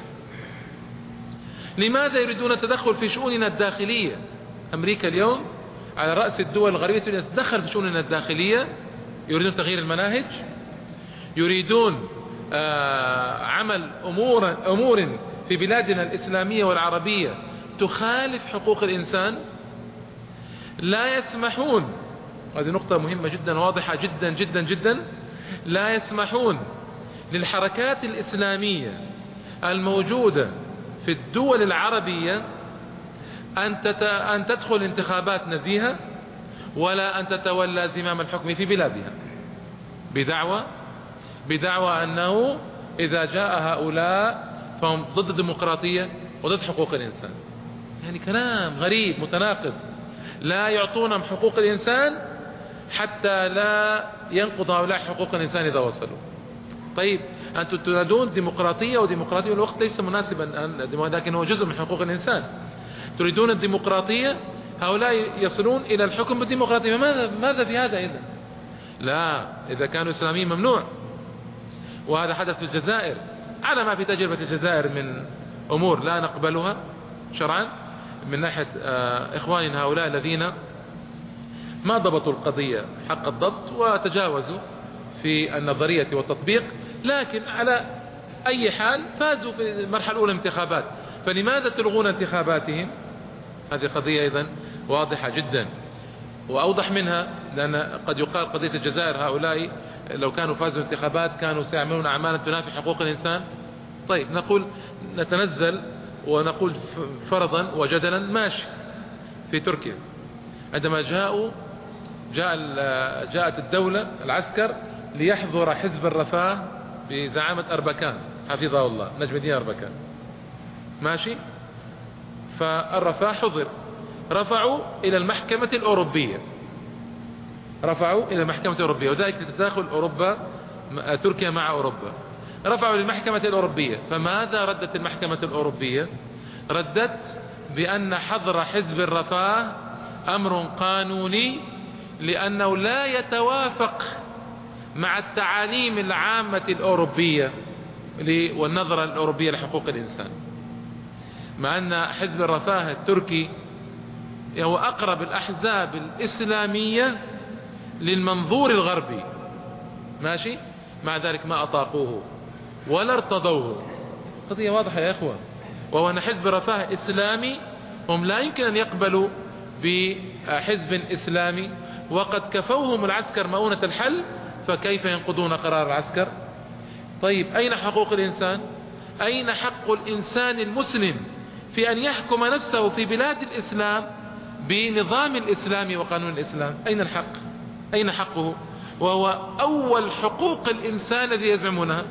لماذا يريدون التدخل في شؤوننا الداخلية؟ أمريكا اليوم على رأس الدول الغربية تريد أن تتدخل في شؤوننا الداخلية. يريدون تغيير المناهج، يريدون آه عمل أمور, أمور في بلادنا الإسلامية والعربية تخالف حقوق الإنسان. لا يسمحون، هذه نقطة مهمة جدا واضحة جدا جدا جدا، لا يسمحون للحركات الإسلامية الموجودة في الدول العربية أن, تت... أن تدخل انتخابات نزيهة ولا أن تتولى زمام الحكم في بلادها بدعوى بدعوى أنه إذا جاء هؤلاء فهم ضد الديمقراطية وضد حقوق الإنسان. يعني كلام غريب متناقض. لا يعطونهم حقوق الإنسان حتى لا ينقض هؤلاء حقوق الإنسان إذا وصلوا. طيب أنتم تريدون ديمقراطية، وديمقراطية والوقت ليس مناسبا، لكن هو جزء من حقوق الإنسان. تريدون الديمقراطية، هؤلاء يصلون إلى الحكم بالديمقراطية، فماذا ماذا في هذا إذا؟ لا، إذا كانوا إسلاميين ممنوع. وهذا حدث في الجزائر على ما في تجربة الجزائر من أمور لا نقبلها شرعا من ناحية إخواننا هؤلاء الذين ما ضبطوا القضية حق الضبط وتجاوزوا في النظرية والتطبيق، لكن على أي حال فازوا في المرحلة الأولى من الانتخابات. فلماذا تلغون انتخاباتهم؟ هذه قضية إذن واضحة جدا. وأوضح منها لأن قد يقال قضية الجزائر هؤلاء لو كانوا فازوا انتخابات كانوا سيعملون أعمالا تنافي حقوق الإنسان. طيب نقول نتنزل ونقول فرضا وجدلا ماشي. في تركيا عندما جاءوا جاء جاءت الدولة العسكر ليحضر حزب الرفاه بزعامة أربكان حفظه الله، نجم الدين أربكان، ماشي. فالرفاه حضر، رفعوا إلى المحكمة الأوروبية، رفعوا إلى المحكمة الأوروبية، وذلك تتداخل أوروبا تركيا مع أوروبا، رفعوا للمحكمة الأوروبية. فماذا ردت المحكمة الأوروبية؟ ردت بأن حظر حزب الرفاه أمر قانوني لأنه لا يتوافق مع التعاليم العامة الأوروبية والنظرة الأوروبية لحقوق الإنسان، مع أن حزب الرفاه التركي هو أقرب الأحزاب الإسلامية للمنظور الغربي، ماشي. مع ذلك ما أطاقوه ولا ارتضوه. قضية واضحة يا إخوة، وهو أن حزب رفاه إسلامي، هم لا يمكن أن يقبلوا بحزب إسلامي وقد كفوهم العسكر مؤونة الحل، فكيف ينقضون قرار العسكر؟ طيب أين حقوق الإنسان؟ أين حق الإنسان المسلم في أن يحكم نفسه في بلاد الإسلام بنظام الإسلام وقانون الإسلام؟ أين الحق؟ أين حقه؟ وهو أول حقوق الإنسان الذي يزعمونها.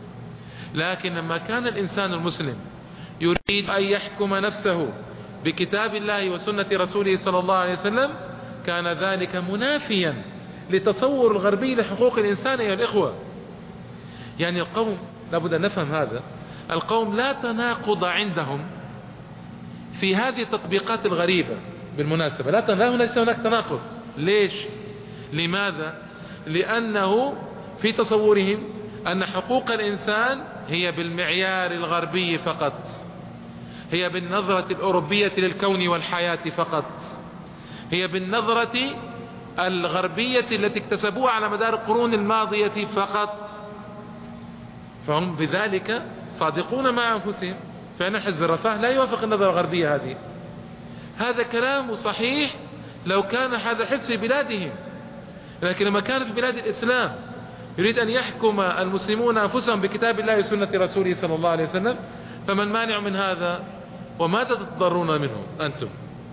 لكن لما كان الإنسان المسلم يريد أن يحكم نفسه بكتاب الله وسنة رسوله صلى الله عليه وسلم كان ذلك منافيا لتصور الغربي لحقوق الإنسان. يا الإخوة، يعني القوم لابد أن نفهم هذا، القوم لا تناقض عندهم في هذه التطبيقات الغريبة. بالمناسبة لا تناقض، ليس هناك تناقض. ليش؟ لماذا؟ لأنه في تصورهم أن حقوق الإنسان هي بالمعيار الغربي فقط، هي بالنظرة الأوروبية للكون والحياة فقط، هي بالنظرة الغربية التي اكتسبوها على مدار القرون الماضية فقط. فهم بذلك صادقون مع أنفسهم، فإن حزب الرفاه لا يوافق النظرة الغربية هذه. هذا كلام صحيح لو كان هذا الحزب في بلادهم، لكن لما كان في بلاد الإسلام يريد أن يحكم المسلمون أنفسهم بكتاب الله وسنة رسوله صلى الله عليه وسلم، فمن مانع من هذا؟ وماذا تتضرون منه أنتم؟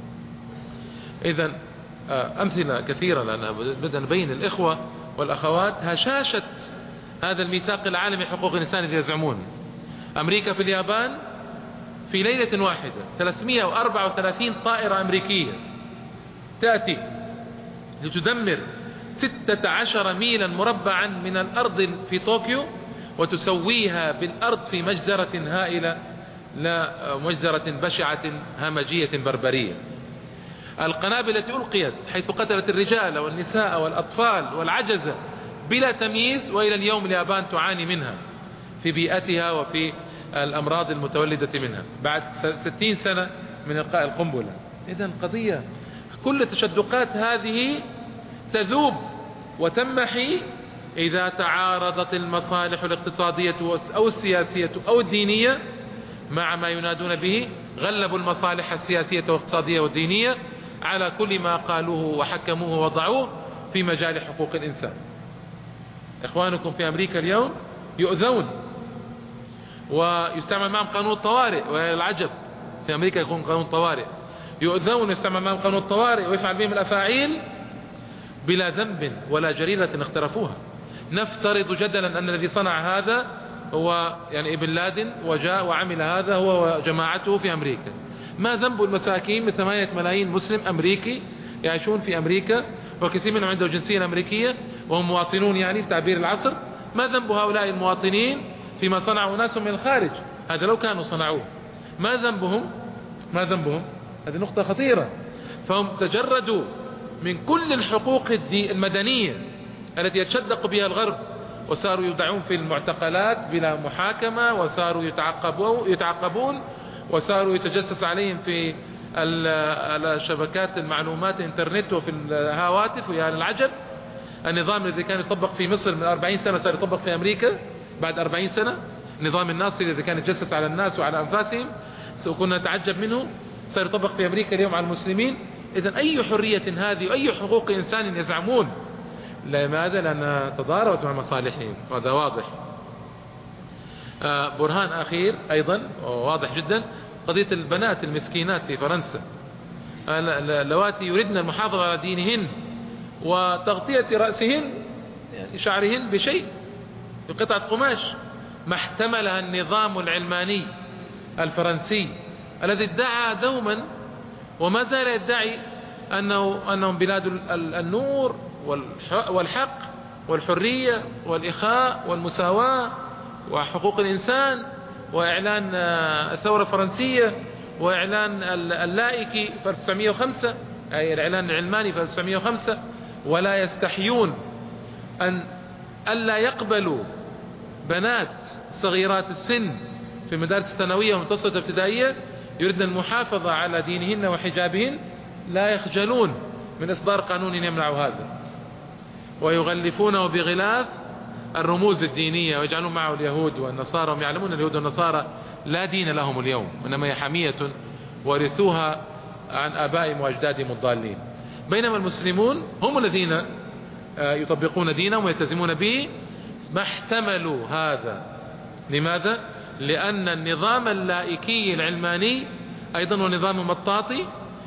إذن أمثلة كثيرة، لأن بدنا نبين الإخوة والأخوات هشاشة هذا الميثاق العالمي حقوق الإنسان الذي يزعمون. أمريكا في اليابان في ليلة واحدة ثلاثمئة وأربعة وثلاثين طائرة أمريكية تأتي لتدمر ستة عشر ميلا مربعا من الأرض في طوكيو وتسويها بالأرض في مجزرة هائلة، لا مجزرة بشعة همجية بربرية. القنابل التي ألقيت حيث قتلت الرجال والنساء والأطفال والعجزة بلا تمييز، وإلى اليوم اليابان تعاني منها في بيئتها وفي الأمراض المتولدة منها بعد ستين سنة من إلقاء القنبلة. إذن قضية كل تشدقات هذه تذوب وتمحي إذا تعارضت المصالح الاقتصادية أو السياسية أو الدينية مع ما ينادون به غلبوا المصالح السياسية والاقتصادية والدينية على كل ما قالوه وحكموه ووضعوه في مجال حقوق الإنسان. إخوانكم في أمريكا اليوم يؤذون ويستعمل معهم قانون الطوارئ، والعجب في أمريكا يكون قانون طوارئ، يؤذون ويستعمل معهم قانون الطوارئ ويفعل بهم الأفاعيل بلا ذنب ولا جريرة اقترفوها. نفترض جدلا أن الذي صنع هذا هو يعني ابن لادن وجاء وعمل هذا هو وجماعته في أمريكا. ما ذنب المساكين من ثمانية ملايين مسلم أمريكي يعيشون في أمريكا وكثير منهم عنده جنسية أمريكية وهم مواطنون يعني بتعبير العصر؟ ما ذنب هؤلاء المواطنين فيما صنعوا ناس من الخارج؟ هذا لو كانوا صنعوه ما ذنبهم؟ ما ذنبهم؟ هذه نقطة خطيرة. فهم تجردوا من كل الحقوق المدنية التي يتشدق بها الغرب، وصاروا يودعون في المعتقلات بلا محاكمة، وصاروا يتعقبون، وصاروا يتجسس عليهم في شبكات المعلومات الانترنت وفي الهواتف. ويا العجب النظام الذي كان يطبق في مصر من أربعين سنة صار يطبق في أمريكا بعد أربعين سنة. نظام الناصري الذي كان يتجسس على الناس وعلى أنفاسهم سكنا نتعجب منه صار يطبق في أمريكا اليوم على المسلمين. إذن أي حرية هذه وأي حقوق إنسان يزعمون؟ لماذا؟ لأنها تضاربت مع مصالحهم، وهذا واضح. آه برهان أخير أيضا واضح جدا قضية البنات المسكينات في فرنسا اللواتي يريدن المحافظة على دينهن وتغطية رأسهن يعني شعرهن بشيء بقطعة قماش. ما احتملها النظام العلماني الفرنسي الذي ادعى دوما وما زال يدعي أنه أنهم بلاد النور والحق والحرية والإخاء والمساواة وحقوق الإنسان وإعلان الثورة الفرنسية وإعلان اللائكي في ألف وتسعمئة وخمسة، أي الإعلان العلماني في ألف وتسعمئة وخمسة. ولا يستحيون أن ألا يقبلوا بنات صغيرات السن في مدارس الثانوية والمتوسطة الابتدائية يريدن المحافظة على دينهن وحجابهن. لا يخجلون من إصدار قانون يمنع هذا، ويغلفونه بغلاف الرموز الدينية ويجعلون معه اليهود والنصارى. هم يعلمون اليهود والنصارى لا دين لهم اليوم، إنما هي حمية ورثوها عن آبائهم وأجدادهم الضالين، بينما المسلمون هم الذين يطبقون دينهم ويلتزمون به. ما احتملوا هذا. لماذا؟ لأن النظام اللائكي العلماني أيضا هو نظام مطاطي،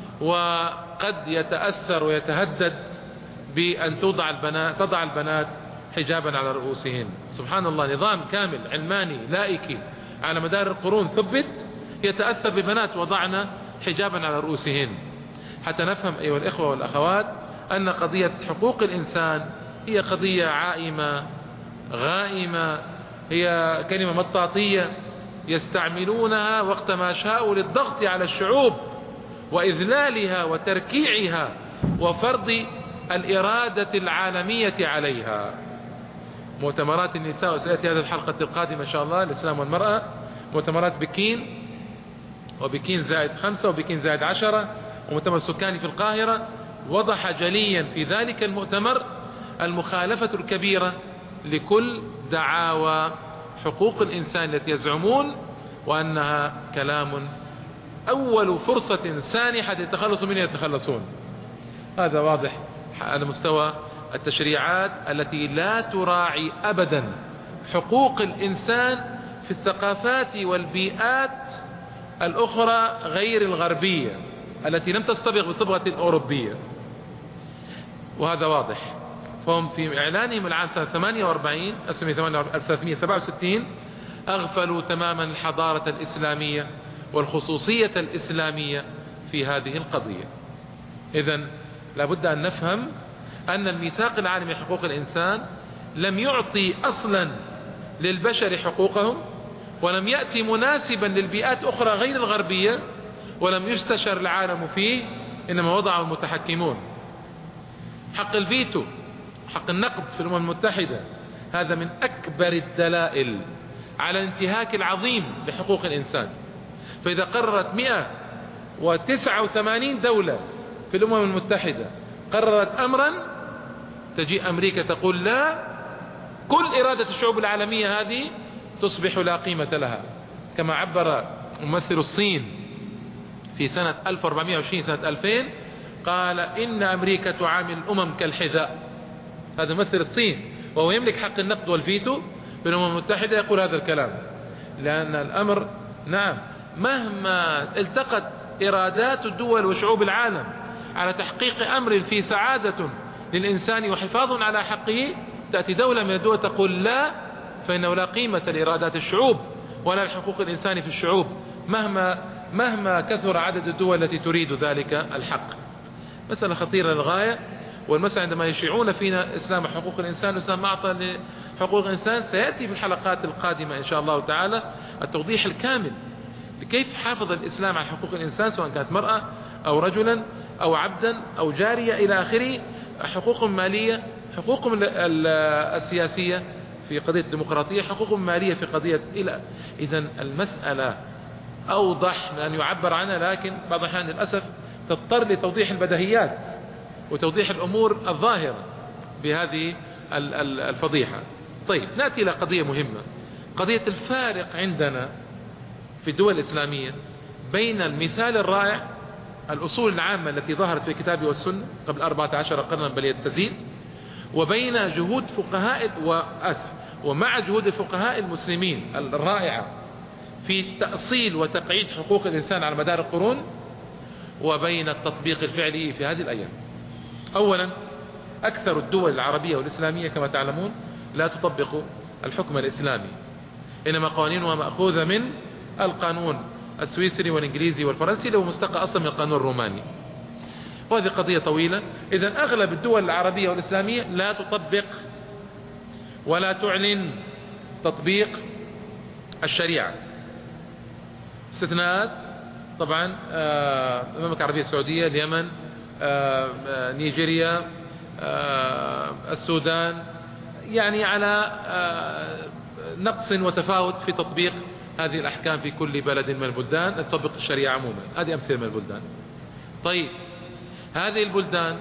وقد يتأثر ويتهدد بأن تضع البنات, تضع البنات حجابا على رؤوسهن. سبحان الله، نظام كامل علماني لائكي على مدار القرون ثبت يتأثر ببنات وضعنا حجابا على رؤوسهن. حتى نفهم أيها الإخوة والأخوات أن قضية حقوق الإنسان هي قضية عائمة غائمة، هي كلمة مطاطية يستعملونها وقت ما شاءوا للضغط على الشعوب وإذلالها وتركيعها وفرض الإرادة العالمية عليها. مؤتمرات النساء، وسيأتي هذه الحلقة القادمة إن شاء الله، الإسلام والمرأة، مؤتمرات بكين وبكين زائد خمسة وبكين زائد عشرة ومؤتمر سكاني في القاهرة، وضح جليا في ذلك المؤتمر المخالفة الكبيرة لكل دعاوى حقوق الإنسان التي يزعمون وأنها كلام أول فرصة سانحة يتخلصوا منها يتخلصون. هذا واضح على مستوى التشريعات التي لا تراعي أبدا حقوق الإنسان في الثقافات والبيئات الأخرى غير الغربية التي لم تستبق بصبغة أوروبية، وهذا واضح. فهم في إعلانهم العام سنة ثمانية وأربعين ألف وثلاثمئة وسبعة وستين أغفلوا تماما الحضارة الإسلامية والخصوصية الإسلامية في هذه القضية. إذن لابد أن نفهم أن الميثاق العالمي لحقوق الإنسان لم يعطي أصلا للبشر حقوقهم، ولم يأتي مناسبا للبيئات أخرى غير الغربية، ولم يستشر العالم فيه، إنما وضعه المتحكمون. حق الفيتو، حق النقد في الأمم المتحدة، هذا من أكبر الدلائل على الانتهاك العظيم لحقوق الإنسان. فإذا قررت مئة وتسعة وثمانين دولة في الأمم المتحدة قررت أمرا، تجي أمريكا تقول لا، كل إرادة الشعوب العالمية هذه تصبح لا قيمة لها، كما عبر ممثل الصين في سنة ألف وأربعمئة وعشرين سنة ألفين، قال إن أمريكا تعامل الأمم كالحذاء. هذا ممثل الصين وهو يملك حق النقد والفيتو في الأمم المتحدة يقول هذا الكلام، لأن الأمر نعم مهما التقت إرادات الدول وشعوب العالم على تحقيق أمر في سعادة للإنسان وحفاظ على حقه، تأتي دولة من الدول تقول لا، فإنه لا قيمة لإرادات الشعوب ولا لحقوق الإنسان في الشعوب مهما مهما كثر عدد الدول التي تريد ذلك الحق. مسألة خطيرة للغاية، والمسألة عندما يشيعون فينا إسلام حقوق الإنسان والإسلام ما أعطى لحقوق الإنسان، سيأتي في الحلقات القادمة إن شاء الله تعالى التوضيح الكامل لكيف حافظ الإسلام على حقوق الإنسان، سواء كانت مرأة أو رجلا أو عبدا أو جارية إلى آخره، حقوق مالية، حقوق السياسية في قضية الديمقراطية، حقوق مالية في قضية إلى. إذن المسألة أوضح من أن يعبر عنها، لكن بعض الأحيان للأسف تضطر لتوضيح البديهيات وتوضيح الأمور الظاهرة بهذه الفضيحة. طيب نأتي إلى قضية مهمة، قضية الفارق عندنا في الدول الإسلامية بين المثال الرائع، الأصول العامة التي ظهرت في الكتاب والسنة قبل أربعة عشر قرنا بل تزيد، وبين جهود فقهاء وأسف ومع جهود الفقهاء المسلمين الرائعة في تأصيل وتقعيد حقوق الإنسان على مدار القرون، وبين التطبيق الفعلي في هذه الأيام. أولا، أكثر الدول العربية والإسلامية كما تعلمون لا تطبق الحكم الإسلامي، إنما قوانينها مأخوذة من القانون السويسري والإنجليزي والفرنسي، لو مستقى أصلا من القانون الروماني، وهذه قضية طويلة. إذن أغلب الدول العربية والإسلامية لا تطبق ولا تعلن تطبيق الشريعة. استثناءات طبعا المملكة العربية السعودية، اليمن، نيجيريا، السودان، يعني على نقص وتفاوت في تطبيق هذه الأحكام في كل بلد من البلدان، تطبق الشريعة عموما. هذه أمثلة من البلدان. طيب هذه البلدان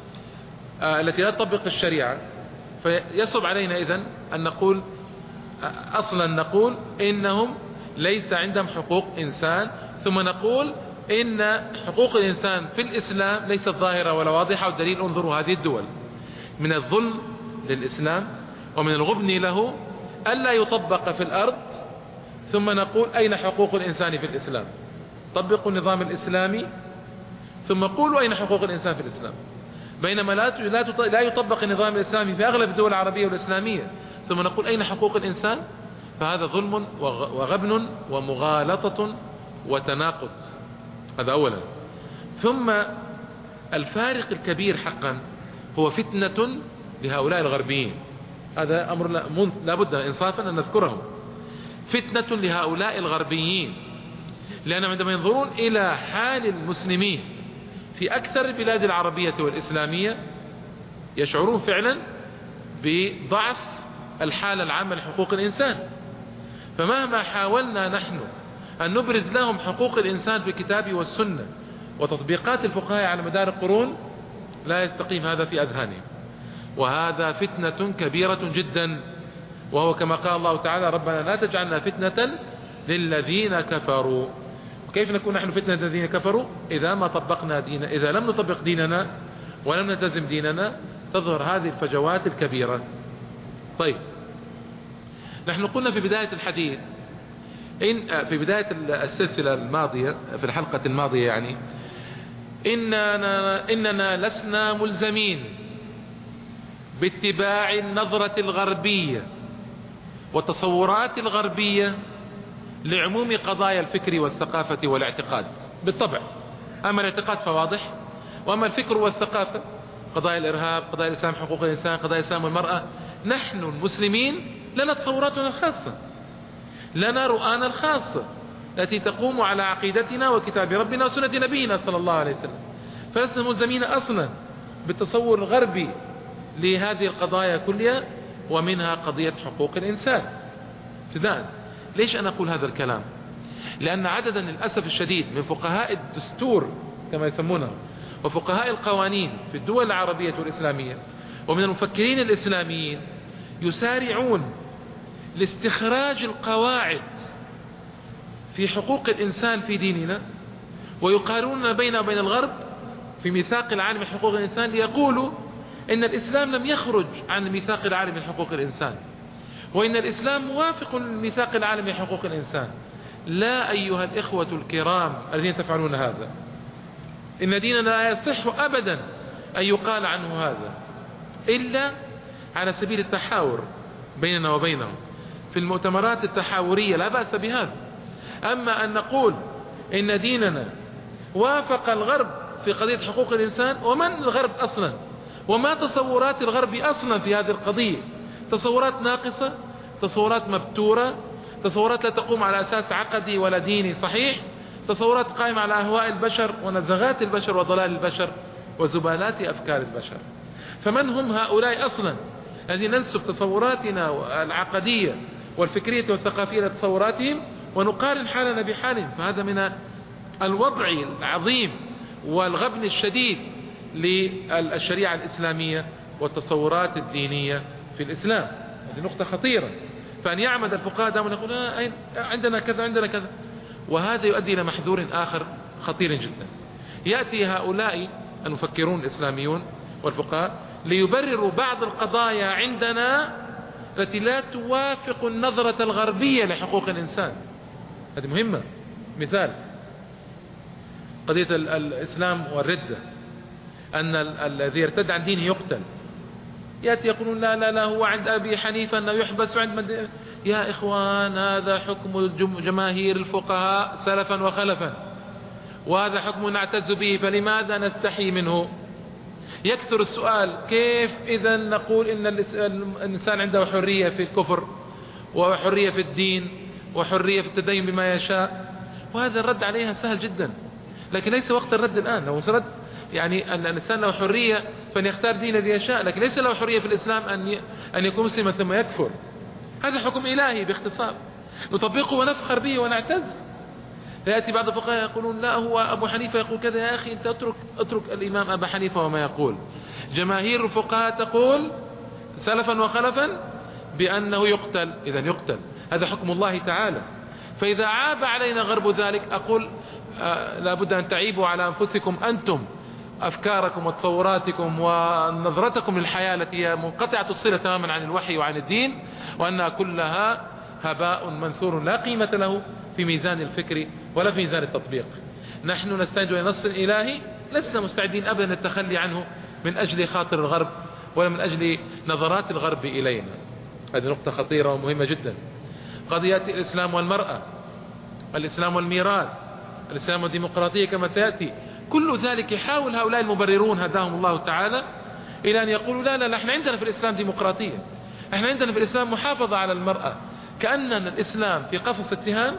التي لا تطبق الشريعة، فيصعب علينا إذن أن نقول أصلا نقول إنهم ليس عندهم حقوق إنسان، ثم نقول إن حقوق الإنسان في الإسلام ليست ظاهرة ولا واضحة، والدليل انظروا هذه الدول. من الظلم للإسلام ومن الغبن له ألا يطبق في الأرض، ثم نقول أين حقوق الإنسان في الإسلام؟ طبقوا النظام الإسلامي ثم قولوا أين حقوق الإنسان في الإسلام. بينما لا لا يطبق النظام الإسلامي في أغلب الدول العربية والإسلامية، ثم نقول أين حقوق الإنسان؟ فهذا ظلم وغبن ومغالطة وتناقض. هذا أولا. ثم الفارق الكبير حقا هو فتنة لهؤلاء الغربيين، هذا أمر لا بد إنصافا أن نذكرهم، فتنة لهؤلاء الغربيين، لأنهم عندما ينظرون إلى حال المسلمين في أكثر البلاد العربية والإسلامية يشعرون فعلا بضعف الحالة العامة لحقوق الإنسان. فمهما حاولنا نحن أن نبرز لهم حقوق الإنسان في الكتاب والسنة وتطبيقات الفقهاء على مدار القرون، لا يستقيم هذا في أذهانهم، وهذا فتنة كبيرة جدا. وهو كما قال الله تعالى: ربنا لا تجعلنا فتنة للذين كفروا. وكيف نكون نحن فتنة للذين كفروا؟ إذا ما طبقنا ديننا، إذا لم نطبق ديننا ولم نلتزم ديننا تظهر هذه الفجوات الكبيرة. طيب نحن قلنا في بداية الحديث إن في بداية السلسلة الماضية في الحلقة الماضية يعني إننا, إننا لسنا ملزمين باتباع النظرة الغربية والتصورات الغربية لعموم قضايا الفكر والثقافة والاعتقاد. بالطبع أما الاعتقاد فواضح، وأما الفكر والثقافة قضايا الإرهاب، قضايا الإسلام، حقوق الإنسان، قضايا الإسلام والمرأة، نحن المسلمين لنا تصوراتنا الخاصة، لنا رؤانا الخاصة التي تقوم على عقيدتنا وكتاب ربنا وسنة نبينا صلى الله عليه وسلم. فلسنا ملزمين أصلا بالتصور الغربي لهذه القضايا كلها، ومنها قضية حقوق الإنسان ابتداء. ليش أنا أقول هذا الكلام؟ لأن عددا للأسف الشديد من فقهاء الدستور كما يسمونه وفقهاء القوانين في الدول العربية والإسلامية ومن المفكرين الإسلاميين يسارعون لاستخراج القواعد في حقوق الإنسان في ديننا، ويقارنون بيننا وبين الغرب في ميثاق العالم لحقوق الإنسان، ليقولوا إن الإسلام لم يخرج عن ميثاق العالم لحقوق الإنسان، وإن الإسلام موافق لميثاق العالم لحقوق الإنسان. لا أيها الإخوة الكرام الذين تفعلون هذا، إن ديننا لا يصح أبدا أن يقال عنه هذا إلا على سبيل التحاور بيننا وبينهم. في المؤتمرات التحاورية لا بأس بهذا. أما أن نقول إن ديننا وافق الغرب في قضية حقوق الإنسان، ومن الغرب أصلا، وما تصورات الغرب أصلا في هذه القضية، تصورات ناقصة، تصورات مبتورة، تصورات لا تقوم على أساس عقدي ولا ديني صحيح، تصورات قائمة على أهواء البشر ونزغات البشر وضلال البشر وزبالات أفكار البشر. فمن هم هؤلاء أصلا الذين ننسب تصوراتنا العقدية والفكرية والثقافية لتصوراتهم ونقارن حالنا بحالهم؟ فهذا من الوضع العظيم والغبن الشديد للشريعة الإسلامية والتصورات الدينية في الإسلام. هذه نقطة خطيرة. فأن يعمد الفقهاء دائما يقول آه عندنا كذا عندنا كذا، وهذا يؤدي إلى محذور آخر خطير جدا. يأتي هؤلاء المفكرون الإسلاميون والفقهاء ليبرروا بعض القضايا عندنا التي لا توافق النظرة الغربية لحقوق الإنسان. هذه مهمة. مثال قضية الإسلام والردة، أن الذي يرتد عن دينه يقتل. يأتي يقولون لا لا لا هو عند أبي حنيفة أنه يحبس، وعند مد... يا إخوان هذا حكم جماهير الفقهاء سلفا وخلفا، وهذا حكم نعتز به، فلماذا نستحي منه؟ يكثر السؤال كيف إذا نقول إن الإنسان عنده حرية في الكفر وحرية في الدين وحرية في التدين بما يشاء؟ وهذا الرد عليها سهل جدا، لكن ليس وقت الرد الآن. لو رد يعني أن الإنسان له حرية فأن يختار دين الذي يشاء، لكن ليس له حرية في الإسلام أن أن يكون مسلما ثم يكفر. هذا حكم إلهي باختصار نطبقه ونفخر به ونعتز. يأتي بعض الفقهاء يقولون لا هو أبو حنيفة يقول كذا. يا أخي أنت اترك, اترك الإمام أبا حنيفة وما يقول. جماهير الفقهاء تقول سلفا وخلفا بأنه يقتل، إذن يقتل، هذا حكم الله تعالى. فإذا عاب علينا غرب ذلك أقول آه لابد أن تعيبوا على أنفسكم أنتم، أفكاركم وتصوراتكم ونظرتكم للحياة التي هي منقطعة الصلة تماما عن الوحي وعن الدين، وأنها كلها هباء منثور لا قيمة له في ميزان الفكر ولا في ميزان التطبيق. نحن نستند إلى نص إلهي، لسنا مستعدين أبدا التخلي عنه من أجل خاطر الغرب ولا من أجل نظرات الغرب إلينا. هذه نقطة خطيرة ومهمة جدا. قضية الإسلام والمرأة، الإسلام والميراث، الإسلام والديمقراطية كما سيأتي، كل ذلك يحاول هؤلاء المبررون هداهم الله تعالى إلى أن يقولوا لا لا لا احنا عندنا في الإسلام ديمقراطية، احنا عندنا في الإسلام محافظة على المرأة، كأننا الإسلام في قفص اتهام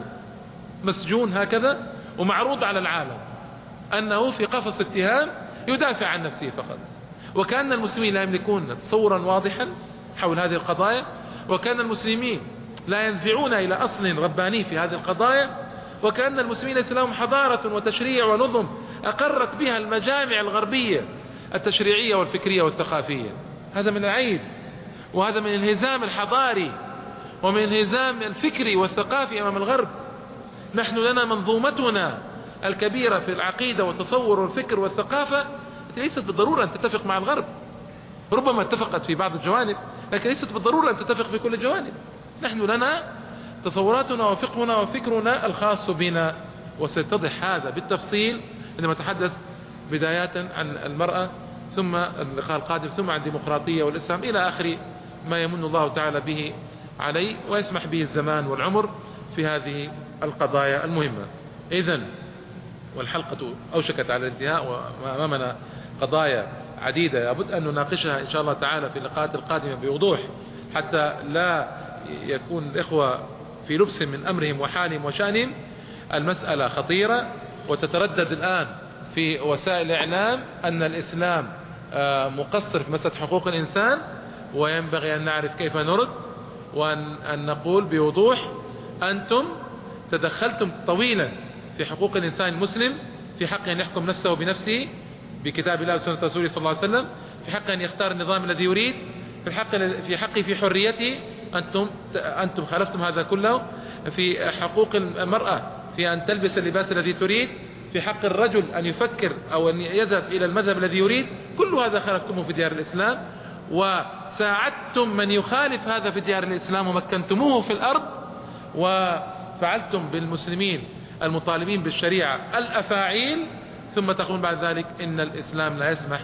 مسجون هكذا ومعروض على العالم أنه في قفص اتهام يدافع عن نفسه فقط، وكأن المسلمين لا يملكون تصورا واضحا حول هذه القضايا، وكأن المسلمين لا ينزعون إلى أصل رباني في هذه القضايا، وكأن المسلمين ليس لهم حضارة وتشريع ونظم أقرت بها المجامع الغربية التشريعية والفكرية والثقافية. هذا من العيب، وهذا من الانهزام الحضاري ومن الانهزام الفكري والثقافي أمام الغرب. نحن لنا منظومتنا الكبيرة في العقيدة والتصور والفكر والثقافة التي ليست بالضرورة أن تتفق مع الغرب، ربما اتفقت في بعض الجوانب لكن ليست بالضرورة أن تتفق في كل الجوانب. نحن لنا تصوراتنا وفقهنا وفكرنا الخاص بنا، وسيتضح هذا بالتفصيل عندما نتحدث بداية عن المرأة ثم اللقاء القادم ثم عن الديمقراطية والإسلام إلى آخر ما يمن الله تعالى به عليه ويسمح به الزمان والعمر في هذه القضايا المهمة. إذن والحلقة أوشكت على الانتهاء وأمامنا قضايا عديدة لابد أن نناقشها إن شاء الله تعالى في اللقاءات القادمة بوضوح، حتى لا يكون الإخوة في لبس من أمرهم وحالهم وشأنهم. المسألة خطيرة وتتردد الآن في وسائل الإعلام أن الإسلام مقصر في مسألة حقوق الإنسان، وينبغي أن نعرف كيف نرد وأن أن نقول بوضوح أنتم تدخلتم طويلا في حقوق الإنسان المسلم، في حق أن يحكم نفسه بنفسه بكتاب الله وسنة رسوله صلى الله عليه وسلم، في حق أن يختار النظام الذي يريد، في حق في حقه في حريته. أنتم أنتم خالفتم هذا كله. في حقوق المرأة في أن تلبس اللباس الذي تريد، في حق الرجل أن يفكر أو أن يذهب إلى المذهب الذي يريد، كل هذا خالفتموه في ديار الإسلام، وساعدتم من يخالف هذا في ديار الإسلام ومكنتموه في الأرض، وفعلتم بالمسلمين المطالبين بالشريعة الأفاعيل، ثم تقولون بعد ذلك إن الإسلام لا يسمح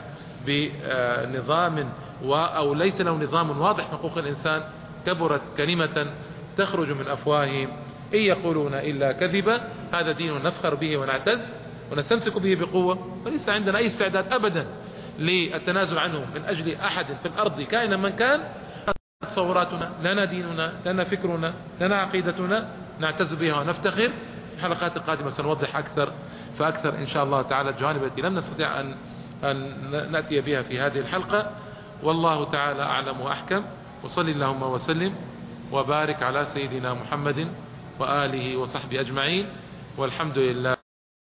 بنظام أو ليس له نظام واضح في حقوق الإنسان. كبرت كلمة تخرج من أفواههم إن يقولون إلا كذبا. هذا دين نفخر به ونعتز ونستمسك به بقوة، وليس عندنا أي استعداد أبدا للتنازل عنه من أجل أحد في الأرض كائنا من كان. تصوراتنا لنا ديننا، لنا فكرنا، لنا عقيدتنا نعتز بها ونفتخر. في الحلقات القادمة سنوضح أكثر فأكثر إن شاء الله تعالى الجوانب التي لم نستطيع أن, أن نأتي بها في هذه الحلقة. والله تعالى أعلم وأحكم، وصل اللهم وسلم وبارك على سيدنا محمد وآله وصحبه أجمعين، والحمد لله.